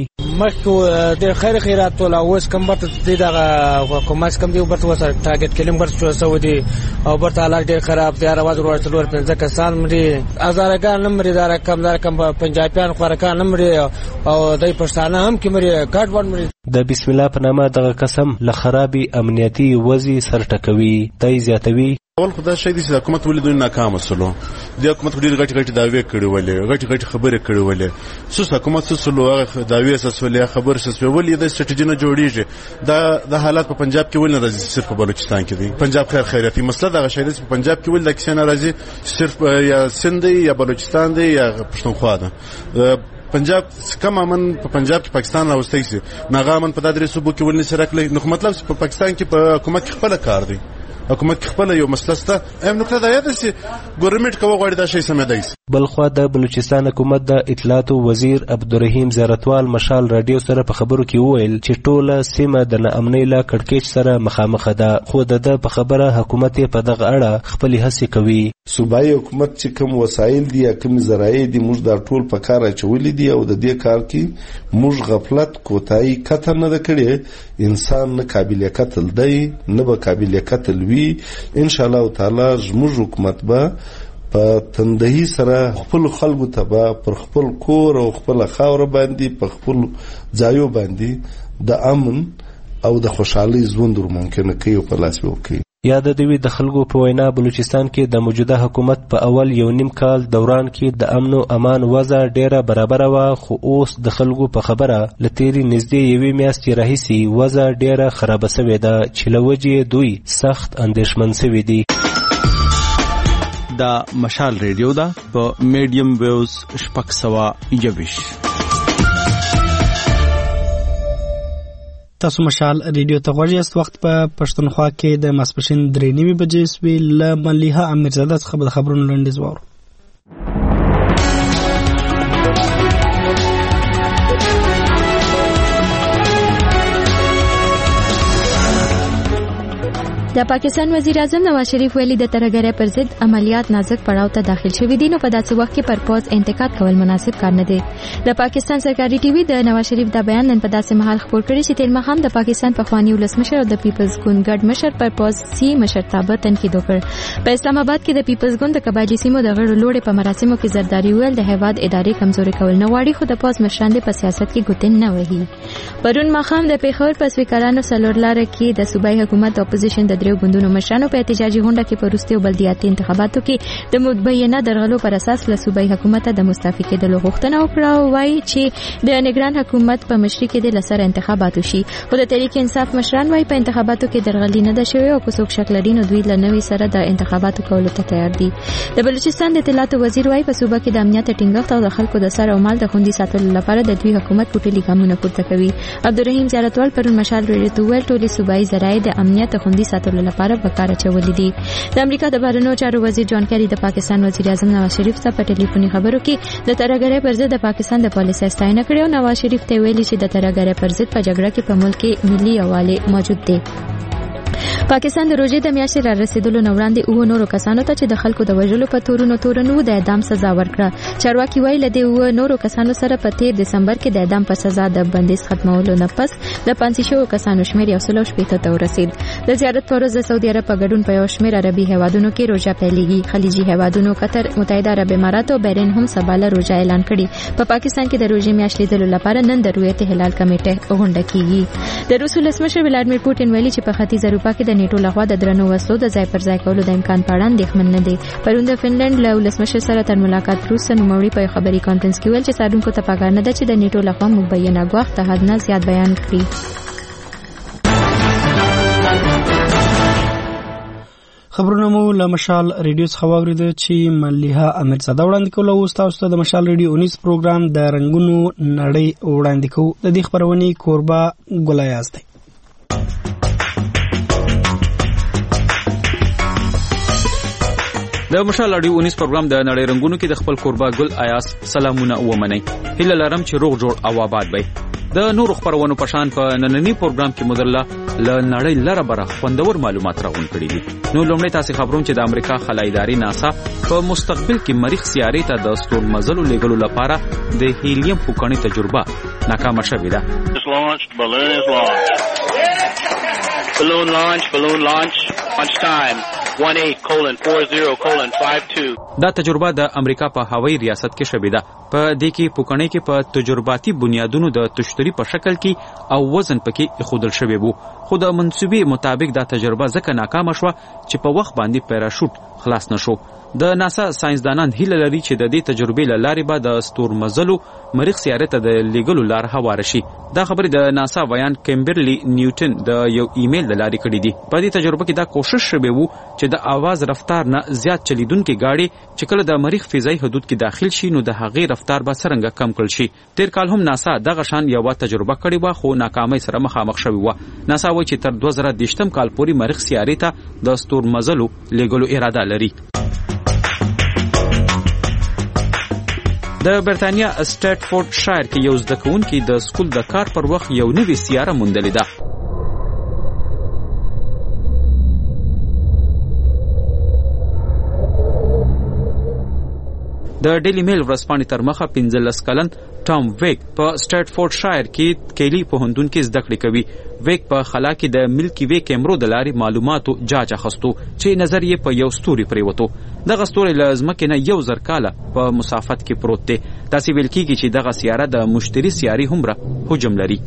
مخکې د خیر خیرات ټول اوس کوم برته دغه حکومت کوم دی برته وسه ټارګټ کلم برته شو سو دي او برته حالات ډېر خراب دي اواز ورته ور پنځه کسان مړي هزارګان نمبر دار کم دار کم پنجابیان خورکان نمبر او دای پښتانه هم کې مړي کارت ور مړي. د بسم الله په نامه دغه قسم له خرابي امنیتي وضع سرټکوي. دای زیاتوي اول خدای شي د حکومت ولې دوی ناکام سلو د حکومت ډېر غټ غټ داوی کړي ولې غټ غټ خبرې کړي ولې سوس حکومت سلو داوی اساسولې خبر سس ولې د سټریټجی نه جوړیږي دا د حالات په پنجاب کې ولې راځي صرف په بلوچستان کې دي. پنجاب خیر خیراتي مسله دغه شی په پنجاب کې ولې د کسان راځي صرف یا سند یا بلوچستان دی یا پښتونخوا ده. پنجاب کم امن په پنجاب کې پاکستان راوستي سي ناغه امن په دادري صوبو کې ولني سره کړی نو مطلب په پاکستان کې په حکومت خپل کار دی حکومت خپل یو مسله سته هم نقطه دا یاد سي ګورنمنت کوي غواړي دا شی سم دی. بلخوا د بلوچستان حکومت د اطلاعات او وزیر عبدالرحیم زیرتوال مشال رادیو سره په خبرو کې وویل چې ټوله سیمه د ناامنۍ له کړکېچ سره مخامخ ده خو د په خبره حکومت په دغه اړه خپل هڅې کوي. صوبایي حکومت چې کوم وسایل دي یا کوم ذرایع دي موږ دا ټول په کار اچولي دي او د دې کار کې موږ غفلت کوتاهي کتر نه کړي. انسان نه قابل قتل دی نه به قابل قتل وي. ان شاء الله تعالی زموږ حکومت به په تندهي سره خپل خلکو ته به پر خپل کور او خپل خاور باندې په خپل ځایو باندې د امن او د خوشحالي ژوند ممکن کوي په لاس وکړي. یا د دوی د خلکو په وینا بلوچستان کې د موجوده حکومت په اول یو نیم کال دوران کې د امن او امان وضع ډیره برابره وه، خو اوس د خلکو په خبره له تیرې نږدې یوې میاشتې راهیسې وضع ډیره خرابه سوې ده چې له وجې دوی سخت اندېښمن سوي دي. دا مشال ریډیو ده په میډیم ویوز شپږ سوه یوویشت. تاسو مشال ریډیو ته غوږ یاست. وخت په پښتونخوا کې د ماسپښین درې نیمې بجې سوې. له ملیحه امیرزاده څخه به د خبرونو لنډیز واورو. د پاکستان وزیر اعظم نواز شریف ویلي د ترهګرۍ پر ضد عملیات نازک پړاو ته داخل شوي دي، نو په داسې وخت کې پرپوز انتقاد کول مناسب کار نه دی. د پاکستان سرکاري ټي وي د نواز شریف دا بیان نن په داسې مهال خپور کړی چې تیر ماښام د پاکستان پخوانی ولسمشر او د پیپلز ګوند ګډ مشر پرپوز سی مشرتابه تنقید وکړ. په اسلام آباد کې د پیپلز ګوند د قبایلي سیمو د غړو لوړې په مراسمو کې زرداری ویل د هیواد ادارې کمزوري کول نه غواړي، خو د پوز مشران په سیاست کې ګوتې نه وهي. پرون ماښام د پیښور په سپیکرانو څلور لاره کې د صوبایي حکومت د اپوزیشن د دریو ګوندونو مشرانو په احتجاجي غونډه کې په وروستیو بلدیاتي انتخاباتو کې د مبینه درغلو پر اساس له صوبایي حکومت د مستعفي کېدلو غوښتنه وکړه او وایي چې د نگران حکومت په مشرۍ کې د لسر انتخابات وشي. خو د تحریک انصاف مشران وایي په انتخاباتو کې درغلي نه ده شوې او که څوک شک لري نو دوی له نوي سره د انتخاباتو کولو ته تیار دي. د بلوچستان د اطلاعاتو وزیر وایي په صوبه کې د امنیت ټینګښت او د خلکو د سر او مال د خوندي ساتلو لپاره د دوی حکومت ټولې ګامونه پورته کوي. عبدالرحیم زیارتوال پرون مشال ریډیو ته ویل ټولې صوبایي ذرایع د امنیت خوندي ساتلو لپاره په کار اچولي دي. د امریکا د بهرنیو چارو وزیر جان کیری د پاکستان وزیر اعظم نواز شریف سره په ټلیفوني خبرو کې د ترهګرۍ پر ضد د پاکستان د پالیسۍ ستاینه کړې او نواز شریف ته ویلي چې د ترهګرۍ پر ضد په جګړه کې په ملک کې ملي یووالی موجود دی. پاکستان د روژې د میاشتې را رسیدلو نه وړاندې اوه نورو کسانو ته چې د خلکو د وژلو په تورونو تورن وو د اعدام سزا ورکړه. چارواکي وایي له دې اوه نورو کسانو سره په تیر دسمبر کې د اعدام په سزا د بندیز ختمولو نه پس د پانسي شوو کسانو شمېر یو سل او شپېته ته ورسید. د زیارت په ورځ د سعودي عرب په ګډون په یو شمېر عربي هیوادونو کې روژه پیلېږي. خلیجي هیوادونو قطر، متحده عرب امارات او بحرین هم سبا له روژه اعلان کړي. په پاکستان کې د روژې میاشت لیدلو لپاره نن د رویت هلال کمیټه غونډه کیږي. د روس ولسمشر ولادیمیر پوتین ویلي چې په ختیځ اروپا کې د نیټو لخوا د درنو وسلو د ځای پر ځای کولو د امکان په اړه اندېښمن نه دی. پرون د فنلند له ولسمشر سره تر ملاقات وروسته نوموړي په خبري کانفرنس کې ویل چې څارونکو ته پکار نه ده چې د نیټو لخوا مبینه ګواښ ته حد نه زیات بیان کړي. خبرونه مو له مشال ریډیو څخه واورېده چې ملیحه امیرزاده وړاندې کوله. اوس تاسو ته د مشال ریډیو اونیس پروګرام د رنګونو نړۍ وړاندې کوو. د دې خبرونې کوربه ګلایاز دی. د مشال اډیو اونیس پروګرام د نړۍ رنگونو کې د خپل کوربه ګل آیاس سلامونه ومنئ. هیله لرم چې روغ جوړ او آباد وي. د نورو خبرونو په شان په نننی پروګرام کې مدرله ل نړۍ لره بره خوندور معلومات راغون کړي دي. نو لومړی تاسو خبرون چې د امریکا خلای ادارې ناسا په مستقبل کې مریخ سیارې ته د ستورمزلو لېږلو لپاره د هیلیم پوکڼې تجربه ناکامه شوې ده. Balloon launch, balloon launch, launch time one eight colon four zero colon five two. دا تجربه د امریکا په هوایي ریاست کې شوې ده. په دې کې پوکڼې کې په تجرباتي بنیادونو د تشتری په شکل کې او وزن پکې اخودل شوی وو. خو د منسوبې مطابق دا تجربه ځکه ناکامه شوه چې په وخت باندې پیراشوټ خلاص نشو. د ناسا ساينسدانان هیله لري چې د دې تجربې لارې به د ستورمزلو مریخ سیارې ته د لیږلو لار هواره شي. دا خبرې د ناسا ویان کیمبرلی نیوټن د یو ایمیل لارې کړې دي. په دې تجربه کې دا کوشش شوی وو چې د आवाज رفتار نه زیات چلیدونکې گاډي چې کله د مریخ فضایي حدود کې داخل شي نو د هغې رفتار به څرنګه کم کړل شي. تیر کال هم ناسا دغه شان یو تجربه کړې و خو ناکامۍ سره مخامخ شوی و. ناسا وایي چې تر دوه زره دېرشم کال پورې مریخ سیارې ته د ستورمزلو لیږلو اراده لري. د برتانیا سټیټفورډ شایر کې یو زده کوونکی د سکول د کار پر وخت یو نوې سیاره موندلې ده. د ډیلی میل ورځپاڼې تر مخه پنځلس کلن ټام ویک په سټیټفورډ شایر کې کیلی پوهنتون کې زده کړې کوي. ویک په خلا کې د ملکی وی کیمرو د لارې معلوماتو جاج اخستو چې نظر یې په یو ستوري پریوتو. دغه ستوري له ځمکې نه یو زر کاله په مسافت کې پروت دی. داسې ویل کېږي چې دغه سیاره د مشتري سیارې هومره حجم لري.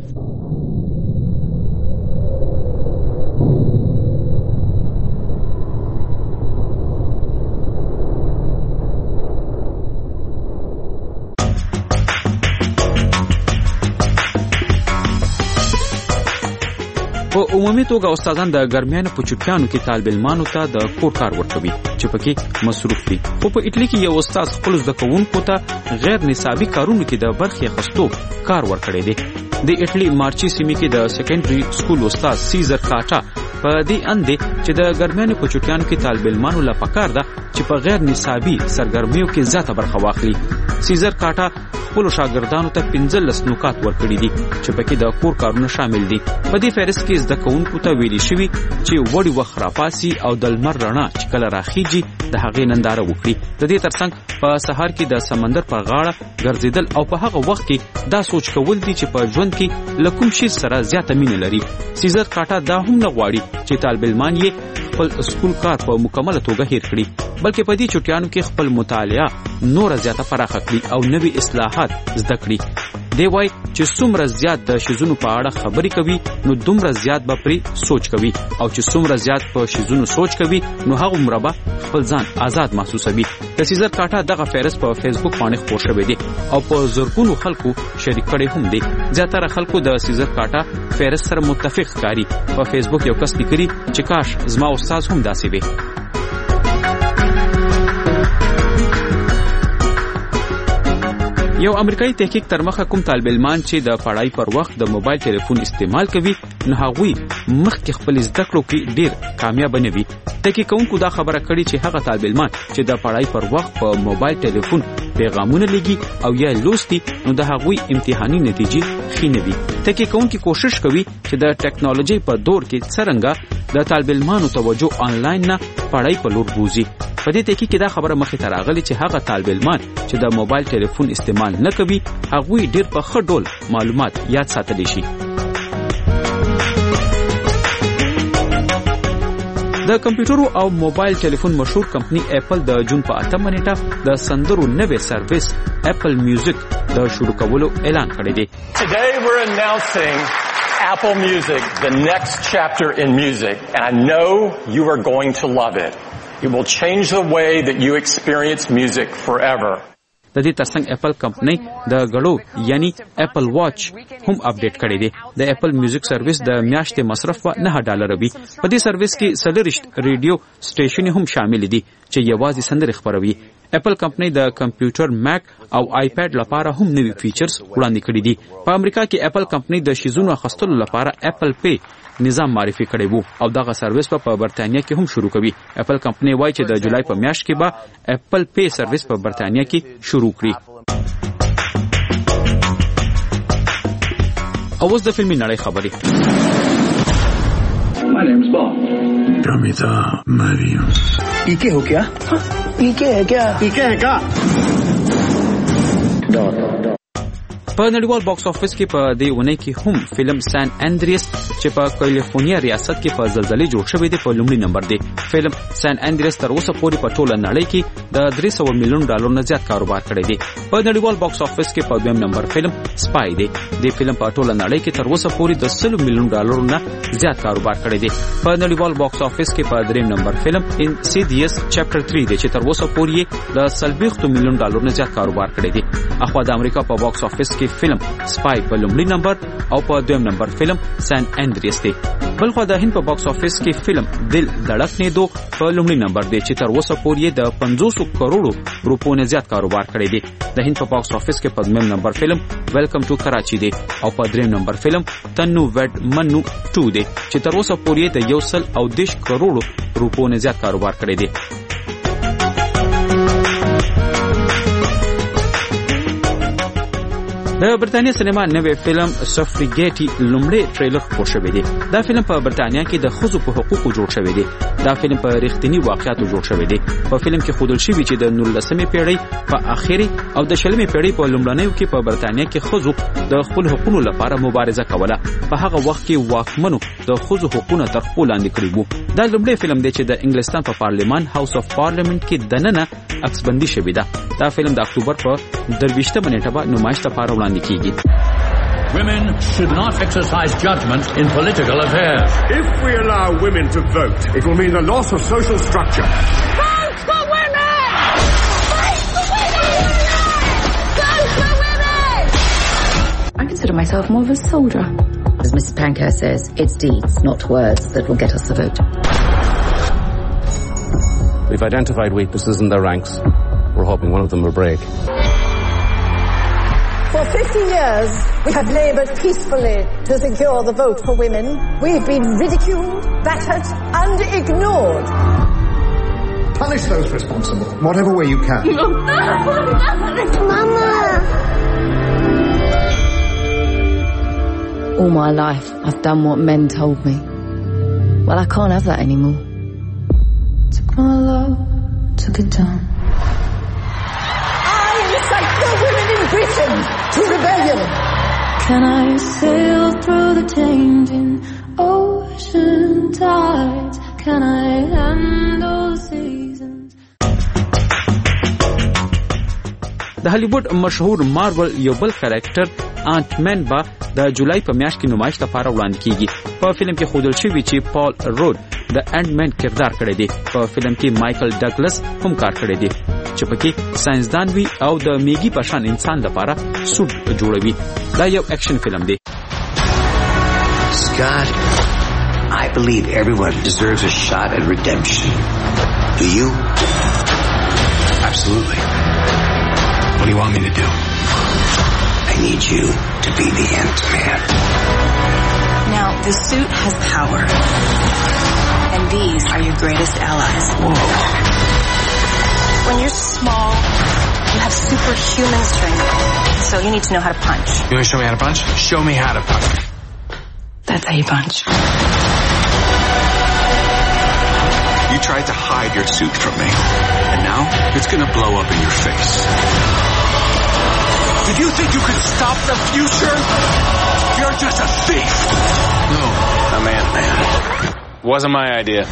په عمومي توګه استادان د ګرمیانو په چټیانو کې طالب علمانو ته د کور کار ورکوي چې پکې مصروف وي. خو په اټلی کې یو استاد خپل زده کوونکو ته غیر نصابي کارونو کې د برخې اخیستو کار ورکړی دی. د اټلی مارچي سیمې کې د سیکنډري سکول استاد سیزر کاټا په دې اندې چې د ګرمیانو په چټیانو کې طالب علمانو لا پکار ده چې په غیر نصابي سرګرمیو کې زیاته برخه واخلي. سیزر کاټا خپل شاګردانو ته پنځلس نکات ورکړي دي چې پکې د کور کارونه شامل دي. په دې فهرست کې زده کوونکو ته ویلي شوي چې وړي وخت راپاسي او د لمر رڼا چې کله راخیږي د هغې ننداره وکړي. د دې ترڅنګ په سهار کې د سمندر په غاړه ګرځېدل او په هغه وخت کې دا سوچ کول دي چې په ژوند کې له کوم شي سره زیاته مینه لري. سیزر کاټا دا هم نه غواړي چې طالب علمان یې خپل سکول کار په مکمله توګه هیر کړي، بلکې په دې چټیانو کې خپل مطالعه نور زیاته پراخه کړي او نوي اصلاحات زده کړي. دی وای چې څومره زیات د شیزونو په اړه خبرې کوي نو دومره زیات به پرې سوچ کوي، او چې څومره زیات په شیزونو سوچ کوي نو هغومره به خپل ځان آزاد محسوسوي. د سیزر کاټا دغه فهرست په فیسبوک باندې خپور شوی دی او په زرګونو خلکو شریک کړي هم دي. زیاتره خلکو د سیزر کاټا فهرست سره متفق ښکاري. په فیسبوک یو کس لیکلي چې کاش زما استاد هم داسې وي. یو امریکایي تحقیق تر مخه کوم طالب علمان چې د پړای پر وخت د موبایل ټلیفون استعمال کوي نو هغوی مخکې خپل زده کړو کې ډیر کامیاب نه وي. تحقیقونکو دا خبره کړې چې هغه طالب علمان چې د پړای پر وخت په موبایل ټلیفون پیغامونه لګي او یا لوستي نو د هغوی امتحاني نتیجې ښې نه وي. تحقیقونکي کوشش کوي چې د ټیکنالوژي په دور کې څرنګه د طالب علمانو توجه آنلاین نه پړای په لور بوزي. په دې تحقیق کې دا خبره مخې ته راغلې چې هغه طالب علمان چې د موبایل ټلیفون استعمال نه کوي هغوی ډیر په ښه ډول معلومات یاد ساتلی شي. د کمپیوټرو او موبایل ټلیفون مشهور کمپنی اپل د جون په اتمه نیټه د سندرو نوې سرویس اپل میوزیک د شروع کولو اعلان کړی دی. Today we're announcing Apple Music, the next chapter in music, and I know you are going to love it. It will change the way that you experience music forever. د دې ترڅنګ اپل کمپنۍ د غړو یعنی اپل واچ هم اپډیټ کړی دی. د اپل میوزیک سرویس د میاشتې مصرف په نه ډالر وي. په دې سرویس کې څلوېښت ریډیو سټیشن هم شامل دي چې یوازې سندرې خپروي. اپل کمپنۍ د کمپیوټر میک او آیپیډ لپاره هم نوي فیچرز وړاندې کړي دي. په امریکا کې اپل کمپنۍ د شیزونو اخیستلو لپاره اپل پی نظام معرفي کړی وو او دغه سرویس په پا برتانیا کې هم شروع کوي. اپل کمپنۍ وایي چې د جولای په میاشت کې به اپل پی سرویس په برتانیا کې شروع کړي. اوس د فلمي نړۍ خبرې. My name's Bob. Ramita Mariam. पीके हो क्या? पीके है क्या? पीके है क्या? په نړیوال باکس افیس کې په دې ونې کې هم فلم سان اندریس چې په کالیفورنیا ریاست کې په زلزلې جوړ شوی دی په لومړي نمبر دی. فلم سان اندریس تر اوسه پورې په ټوله نړۍ کې د درې سوه میلیون ډالر نه زیات کاروبار کړی دی. په نړیوال باکس افیس کې په دویم نمبر فلم سپای دی. د فلم په ټوله نړۍ کې تر اوسه پورې د سلو میلیون ډالر نه زیات کاروبار کړی دی. په نړیوال باکس افیس کې په دریم نمبر فلم انسیډیس چپټر تھری دی چې تر اوسه پورې د څلوېښت میلیون ډالر نه زیات کاروبار کړی دی. اخوا د امریکا په باکس افیس کې فلم سپای په لومړي نمبر او په دویم نمبر فلم سان اندریس دی. بلخو د هند په باکس افیس کې فلم دل دړکنې دو په لومړي نمبر دی چې تر اوسه پورې د پنځوس کروڑو روپو نه زیات کاروبار کړی دی. د هند په باکس افیس کې په دویم نمبر فلم ویلکم ټو کراچي دی او په دریم نمبر فلم تنو وډ منو ټو دی چې تر اوسه پورې د یو سل او دیش کروڑو روپو نه زیات کاروبار کړی دی. د برتانیا سینما نوې فلم سفریګیټي لومړی ټریلر خپور شوی دی. دا فلم په برتانیا کې د ښځو په حقوقو جوړ شوی دی. دا فلم په رښتینی واقعیاتو جوړ شوی دی. په فلم کې ښودل شوي چې د نولسمې پیړۍ په اخري او د شلمې پیړۍ په لومړنیو کې په برتانیا کې ښځو د خپل حقوقو لپاره مبارزه کوله. په هغه وخت کې واکمنو د ښځو حقوقونه تر پښو لاندې کړي وو. دا لومړی فلم دی چې د انګلستان په پارلمان هاوس اف پارلیمنت کې دننه عکسبندي شوې ده. دا فلم د اکتوبر په درویشتمه نیټه به نمایش لپاره وړاندې کیږي. Women should not exercise judgment in political affairs. If we allow women to vote, it will mean the loss of social structure. Vote for women! Fight for women! Vote for women! I consider myself more of a soldier. as Missus Pankhurst says, it's deeds, not words, that will get us the vote. We've identified weaknesses in their ranks. We're hoping one of them will break. For fifty years, we have laboured peacefully to secure the vote for women. We've been ridiculed, battered, and ignored. Punish those responsible, whatever way you can. Mama! All my life, I've done what men told me. Well, I can't have that anymore. Took my love, took it down. I incite the women in Britain to rebellion. Can I sail through the changing ocean tides? Can I handle the seasons? د هالیوډ مشهور مارول یو بل کریکټر انټ مین با د جولای په میاشت کې نمایش لپاره وړاندې کیږي. په فلم کې ښودل شوی چې پال رود د انټ مین کردار کړی دی. په فلم کې مایکل ډګلس هم کار کړی دی چې پکې ساينسدان وي او د میګي په شان انسان لپاره سوټ جوړوي. دا یو اکشن فلم دی. Scott, I believe everyone deserves a shot at redemption. Do you? Absolutely. What do you want me to do? I need you to be the Ant-Man. Now, the suit has power. And these are your greatest allies. Whoa. When you're small, you have superhuman strength. So you need to know how to punch. You want to show me how to punch? Show me how to punch. That's how you punch. You tried to hide your suit from me. And now, it's gonna blow up in your face. Did you think you could stop the future? You're just a thief. No, I'm Ant-Man. Wasn't my idea.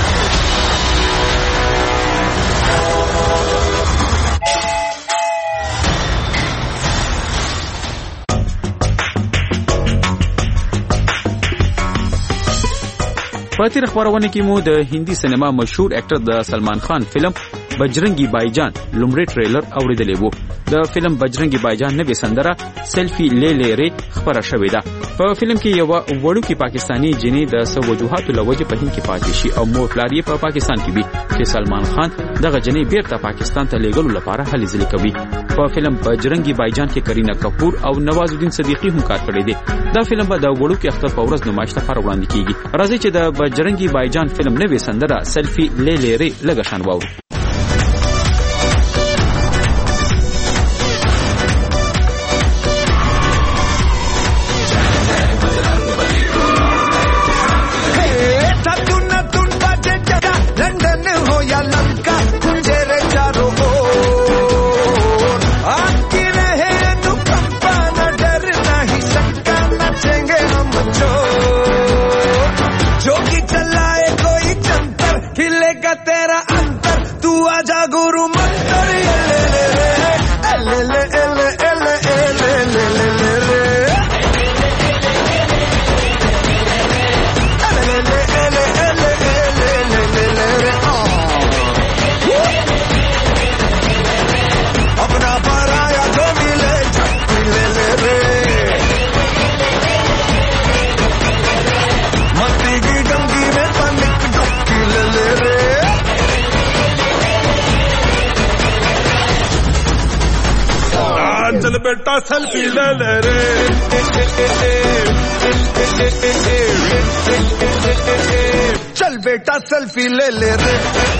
په تیر خبرونه کې مو د هندي سینما مشهور اکټر د سلمان خان فلم بجرنگی بایجان لومړی ټریلر اوریدلی وو. د فلم بجرنگی بایجان نوې سندره سیلفي لے لے رے خبره شوې ده. په فلم کې یو وړوکی پاکستانی جنې د سو وجوهاتو لوجه په هند کې پاتې شي او مور پلار یې په پاکستان کې وي چې سلمان خان دغه جنې بیرته پاکستان ته لیږلو لپاره هلې ځلې کوي. په فلم بجرنگی بایجان کې کرینا کپور او نواز الدین صدیقی هم کار کړی دی. دا فلم به د وړوکی اختر په ورځ نمایش لپاره وړاندې کیږي. راځي چې د بجرنگی بایجان فلم نوې سندره سیلفي لے لے رے لږ شان واورو. बेटा सेल्फी ले ले रे चल बेटा सेल्फी ले ले रे.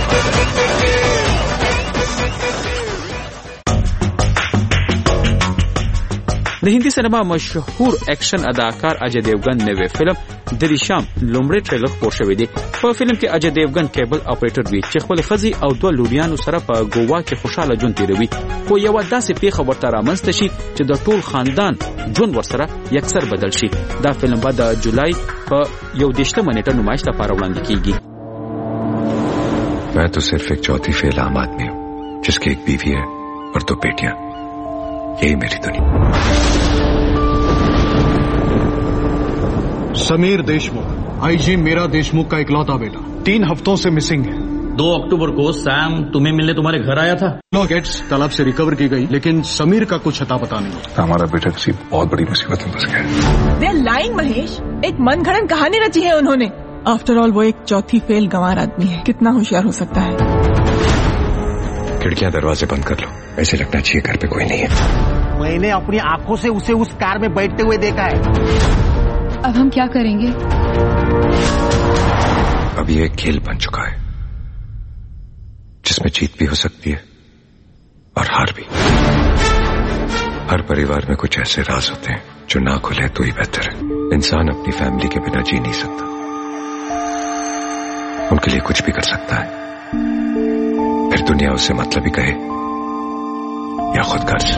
د هندي سینما مشهور اکشن اداکار اجے دیوگن نوې فلم دریشام لومړی ټریلر خپور شوی دی. په فلم کې اجے دیوگن کیبل اپریټر وي چې خپل خزي او دوه لوریانو سره په ګوا کې خوشاله ژوند تیروي. خو یو داسې پیښه ورته رامنځته شي چې د ټول خاندان ژوند ورسره یکسر بدل شي. دا فلم به د جولای په یو دشتمه نیټه نمایش لپاره وړاندې کیږي. मैं तो सिर्फ एक चौथी फेल आम आदमी हूँ जिसकी एक बीवी है और दो बेटियां. यही मेरी दुनिया. समीर देशमुख, आईजी मीरा देशमुख का इकलौता बेटा, तीन हफ्तों से मिसिंग है. दो अक्टूबर को सैम तुम्हें मिलने तुम्हारे घर आया था। लॉकेट्स तालाब से रिकवर की गई, लेकिन समीर का कुछ अता पता नहीं। हमारा बेटा किसी बहुत बड़ी मुसीबत में फंस गया। They're lying, Mahesh. एक मनगढ़ंत कहानी रची है उन्होंने। आफ्टर ऑल वो एक चौथी फेल गंवार आदमी है, कितना होशियार हो सकता है। खिड़कियां दरवाजे बंद कर लो, ऐसे लगना चाहिए घर पे कोई नहीं है। मैंने अपनी आंखों से उसे उस कार में बैठते हुए देखा है। अब हम क्या करेंगे? अब ये एक खेल बन चुका है जिसमें जीत भी हो सकती है और हार भी। हर परिवार में कुछ ऐसे राज होते हैं जो ना खुले तो ही बेहतर है। इंसान अपनी फैमिली के बिना जी नहीं सकता, उनके लिए कुछ भी कर सकता है, फिर दुनिया उसे मतलब ही कहे या खुद गर्ज।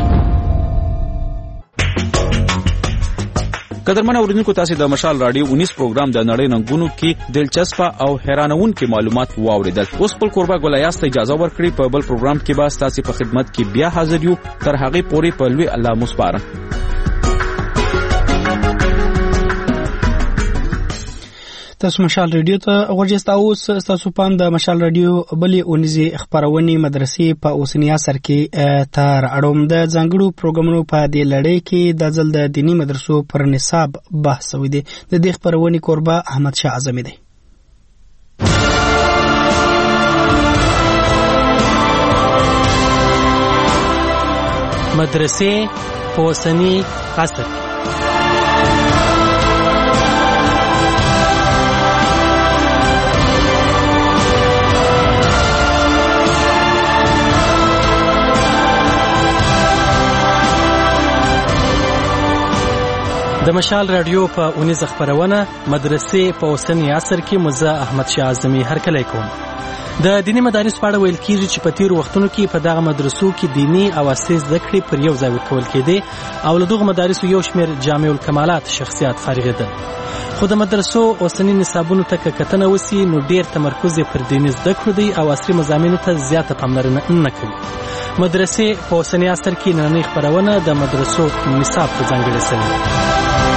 قدرمن اوریدونکو تاسو د مشال رادیو انیس پروګرام د نړۍ ننګونو کې دلچسپه او حیرانونکي معلومات واوریدل. اوس په قربا ګلایاست اجازه ورکړي په بل پروګرام کې به تاسو په خدمت کې بیا حاضر یو. تر هغه پورې په لوی الله مسپارم. تاسو مشال رادیو ته ورجستا. اوس تاسو پام د مشال رادیو بلې اونیزي خبرونه مدرسې په اوسنی عصر کې تر اړوم د ځانګړو پروګرامونو په دې لړۍ کې د ځل د دینی مدرسو پر نصاب بحث وې دي. د دې خبرونه قربا احمد شاه اعظمي دی. مدرسې په اوسنی عصر د مشال رادیو په اونیز خبرونه مدرسې په اوسنی عصر کې مزه احمد شاه اعظمي هرکلی کوم. د دینی مدارس په اړه ویل کیږي چې په تیر وختونو کې په دغه مدرسو کې دینی او عصري زده کړې پر یو ځای ورکول کېدې او له دغه مدارسو یو شمېر جامع الکمالات شخصیات فارغېدل. خو د مدرسو اوسنی نصابونو ته که کتنه وسي نو ډېر تمرکز یې پر دیني زده کړو دی او عصري مضامینو ته زیاته پاملرنه نه کوي. مدرسې په اوسنی عصر کې نننۍ خپرونه د مدرسو نصاب په ځانګړې سوي.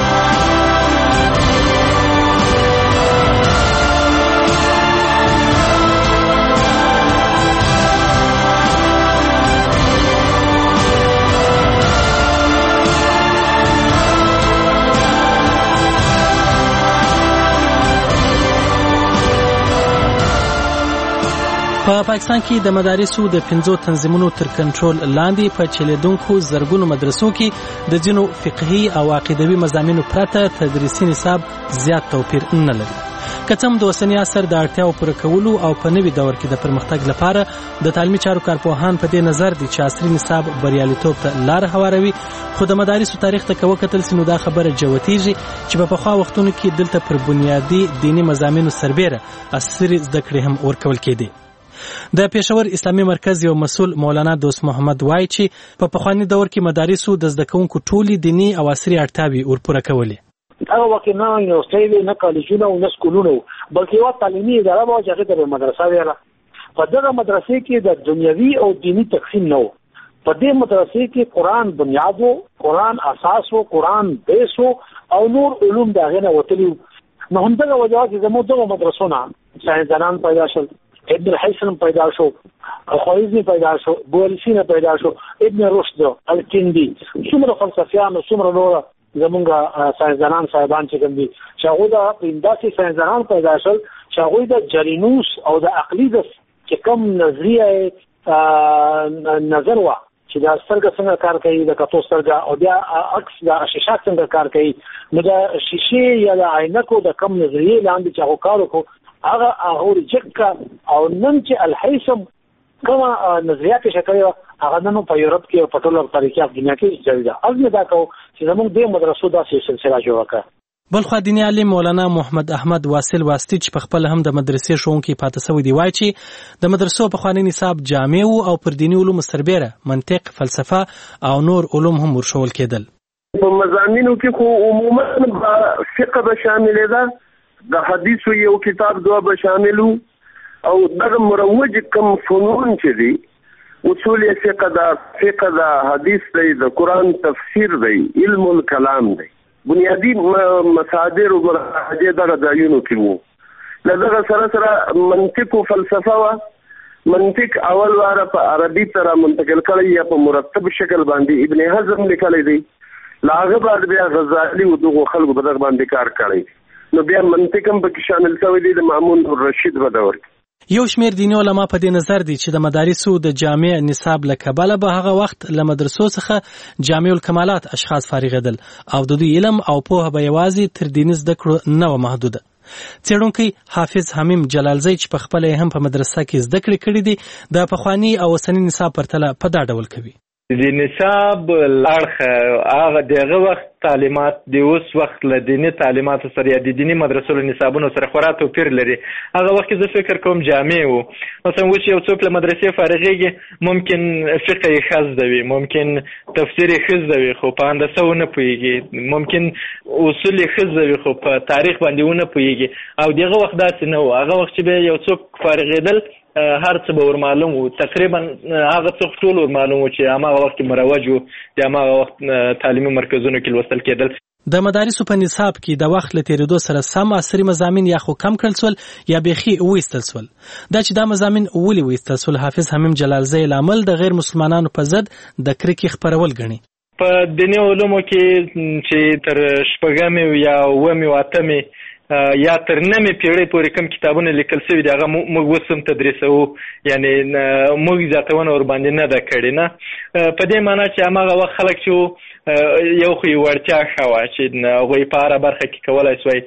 په پاکستان کې د مدارسو د پنځو تنظیمونو تر کنټرول لاندې په چلیدونکو زرګونو مدرسو کې د ځینو فقهي او عقیدوي مضامینو پرته تدریسي نصاب زیات توپیر نه لري. که څه هم د اوسني عصر د اړتیاو پوره کولو او په نوي دور کې د پرمختګ لپاره د تعلیمي چارو کارپوهان په دې نظر دي چې عصري نصاب بریالیتوب ته لاره هواروي، خو د مدارسو تاریخ ته که وکتل سي نو دا خبره جوتیږي چې په پخوا وختونو کې دلته پر بنیادي دیني مضامینو سربیره عصري زده کړې هم ورکول کېدې. د پېښور اسلامي مرکز یو مسؤل مولانا دوست محمد وایي چې په پخواني دور کې مدارسو د زده کوونکو ټولې دیني او عصري اړتیاوې ورپوره کولې. هغه وخت نه یونیورسټۍ نه کالجونه او نه سکولونه بلکې یوه تعلیمي اداره وه چې هغې ته به مدرسه ویله. په دغه مدرسې کې د دنیوي او دیني تقسیم نه و. په دې مدرسې کې قرآن بنیاد و، قرآن اساس و، قرآن بیس و او نور علوم د هغې نه وتلي وو. نو همدغه وجه وه چې زموږ دغو مدرسو نه ساینسدانان پیدا شول، ابن الحسن پیدا شو، خویزمی پیدا شو، بوالسی نه پیدا شو، ابن رشد، الکندی، څومره فلسفیان او څومره نور زمونږ ساینسدانان صاحبان چې کوم دي چې هغوی د داسې ساینسدانان پیدا شول چې هغوی د جرینوس او د عقلي د چې کوم نظریه نظر وه چې دا سترګه څنګه کار کوي، د کتو سترګه او بیا عکس د شیشه څنګه کار کوي، نو د شیشې یا د عینکو د کم نظریې لاندې چې هغو کار وکړو هغه هغه ریجکټ کړه. او نن چې الحیثم کومه نظریات شکل هغه نن په یورپ کې په ټوله طریقه په دنیا کې جاری ده. از نه دا کو چې زموږ د مدرسو داسې سلسله جوړه کړه. بلخو دیني عالم مولانا محمد احمد واصل واسطي چې په خپل هم د مدرسې ښوونکی پاتې شوی دی وایي چې د مدرسو په خواني نصاب جامع او پر دیني علوم سربېره منطق، فلسفه او نور علوم هم ورشول کېدل. په مضامینو کې خو عموما فقه به شامل ده، د حدیثو یو کتاب دوه به شاملو او دغه مروج کم فنون چې دي اصول فقه دا فقه دا حدیث دی، د قرآن تفسیر دی، علم الکلام دی، بنیادی مصادر او مرحله دغه ځایونو کې وو. له دغه سره سره منطق او فلسفه وه منطق اول واره په عربي سره منتقل کړی یا په مرتب شکل باندې ابن حزم لیکلی دی، لاغه بعد بیا غزالی او دغه خلکو په دغه باندې کار کړی، نو بیا منطق هم پکې شامل شوی دی د مامون الرشید په دور کې. یو شمیر دیني علما په دې نظر دي چې د مدارسو د جامع نصاب له کبله به هغه وخت له مدرسو څخه جامع الکمالات اشخاص فارغېدل او د دوی علم او پوهه به یوازې تر دیني زده کړو نه وه محدوده. څېړونکی حافظ حمیم جلالزی چې په خپله یې هم په مدرسه کې زده کړې کړي دي د پخواني او اوسني نصاب پرتله په دا ډول کوي. د نصاب اړخ هغه دغه وخت تعلیمات د اوس وخت له دیني تعلیماتو سره یا د دیني مدرسو له نصابونو سره خورا توپیر لري. هغه وخت زه فکر کوم جامع و، مثلا اوس یو څوک له مدرسې فارغېږي ممکن فقه یې ښه زده وي، ممکن تفسیر یې ښه زده وي خو په هندسه ونه پوهېږي، ممکن اصول یې ښه زده وي خو په تاریخ باندې ونه پوهېږي. او دغه وخت داسې نه و، هغه وخت چې به یو څوک فارغېدل هر څه به ورمعلوم وو، تقریبا هغه څه ټول ورمعلوم وو چې هماغه وخت مروج وو، د هماغه وخت تعلیمي مرکزونو کې لوستل کېدل. د مدارسو په نصاب کې د وخت له تېرېدو سره سم عصري مضامین یا خو کم کړل سول یا بیخي وایستل سول. دا چې دا مضامین ولې وایستل سول حافظ حمیم جلالزی لامل د غیر مسلمانانو په ضد د کرکې خپرول ګڼي. په دیني علومو کې چې تر شپږمې یا اوومې او اتمې یا تر نمې پیړۍ پورې کوم کتابونه لیکل شوي دي هغه موږ اوس هم تدریسوو، یعنې موږ زیاتونه ورباندې نه ده کړې نه. په دې معنا چې هماغه وخت خلک چې یو خو یې وړتیا ښه وه چې هغوی په هره برخه کې کولی سوی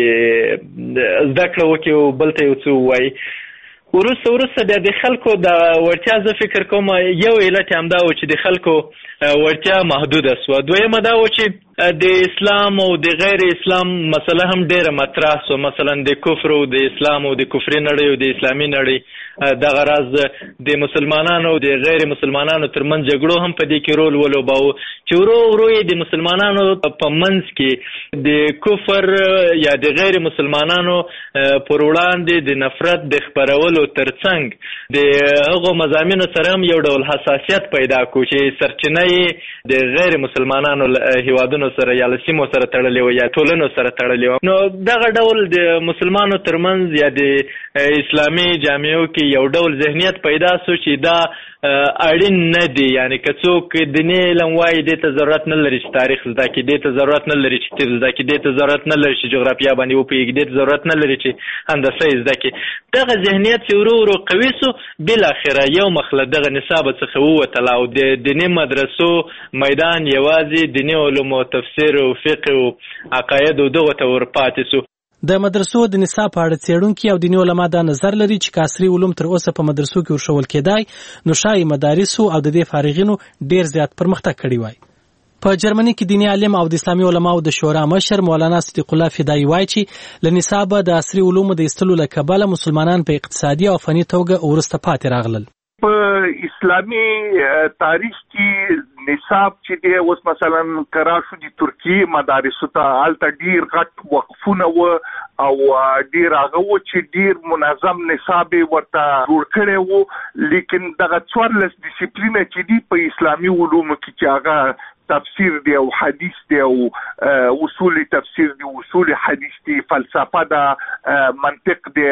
چې زده کړه وکړي او بل ته یو څه ووایي. وروسته وروسته بیا د خلکو د وړتیا زه فکر کوم یو علت همدا و چې د خلکو وړتیا محدوده سوه. دویمه دا و چې د اسلام او د غیر اسلام مسله هم ډیره مطرح سوه، مثلا د کفر او د اسلام او د کفري نړۍ او د اسلامي نړۍ دغه راز د مسلمانانو او د غیر مسلمانانو ترمنځ جګړو هم په دې کې رول ولوباوه چې ورو ورو یې د مسلمانانو په منځ کې د کفر یا د غیر مسلمانانو پر وړاندې د نفرت د خپرولو ترڅنګ د هغو مضامینو سره هم یو ډول حساسیت پیدا کړو چې سرچینه یې د غیر مسلمانانو هیوادونو سره یا له سیمو سره تړلې وه یا ټولنو سره تړلې وه. نو دغه ډول د مسلمانو ترمنځ یا د اسلامي جامعو کې یو ډول ذهنیت پیدا سو چې دا اړین نه دی، یعنی که څوک دیني علم وایي دې ته ضرورت نه لري چې تاریخ زده کړي، دې ته ضرورت نه لري چې طب زده کړي، دې ته ضرورت نه لري چې جغرافیه باندې وپوهېږي، دې ته ضرورت نه لري چې هندسه یې زده کړي. دغه ذهنیت چې ورو ورو قوي سو، بالاخره یو مخ له دغه نصاب څخه ووتل او د دیني مدرسو میدان یوازې دیني علومو تفسیر او فقه او عقاید او دغو ته ورپاتې سو. د مدرسو د نصاب په اړه څېړونکي او دیني علما دا نظر لري چې که عصري علوم تر اوسه په مدرسو کې ورښول کېدای نو ښایي مدارسو او د دې فارغینو ډېر زیات پرمختګ کړی وای. په جرمني کې دیني عالم او د اسلامي علماو د شورا مشر مولانا صدیق الله فدایي وایي چې له نصابه د عصري علومو د ایستلو له کبله مسلمانان په اقتصادي او فني توګه وروسته پاتې راغلل. په اسلامي تاریخ کې نصاب چې دی اوس مثلا کراشو د ترکیې مدارسو ته هلته ډېر غټ وقفونه و او ډېر هغه و چې ډېر منظم نصاب یې ورته جوړ کړی و، لیکن دغه څوارلس ډیسپلینه چې دي په اسلامي علومو کې چې هغه تفسیر دی او حدیث دی او اصول تفسیر دی، اصول حدیث دی، فلسفه ده، منطق دی،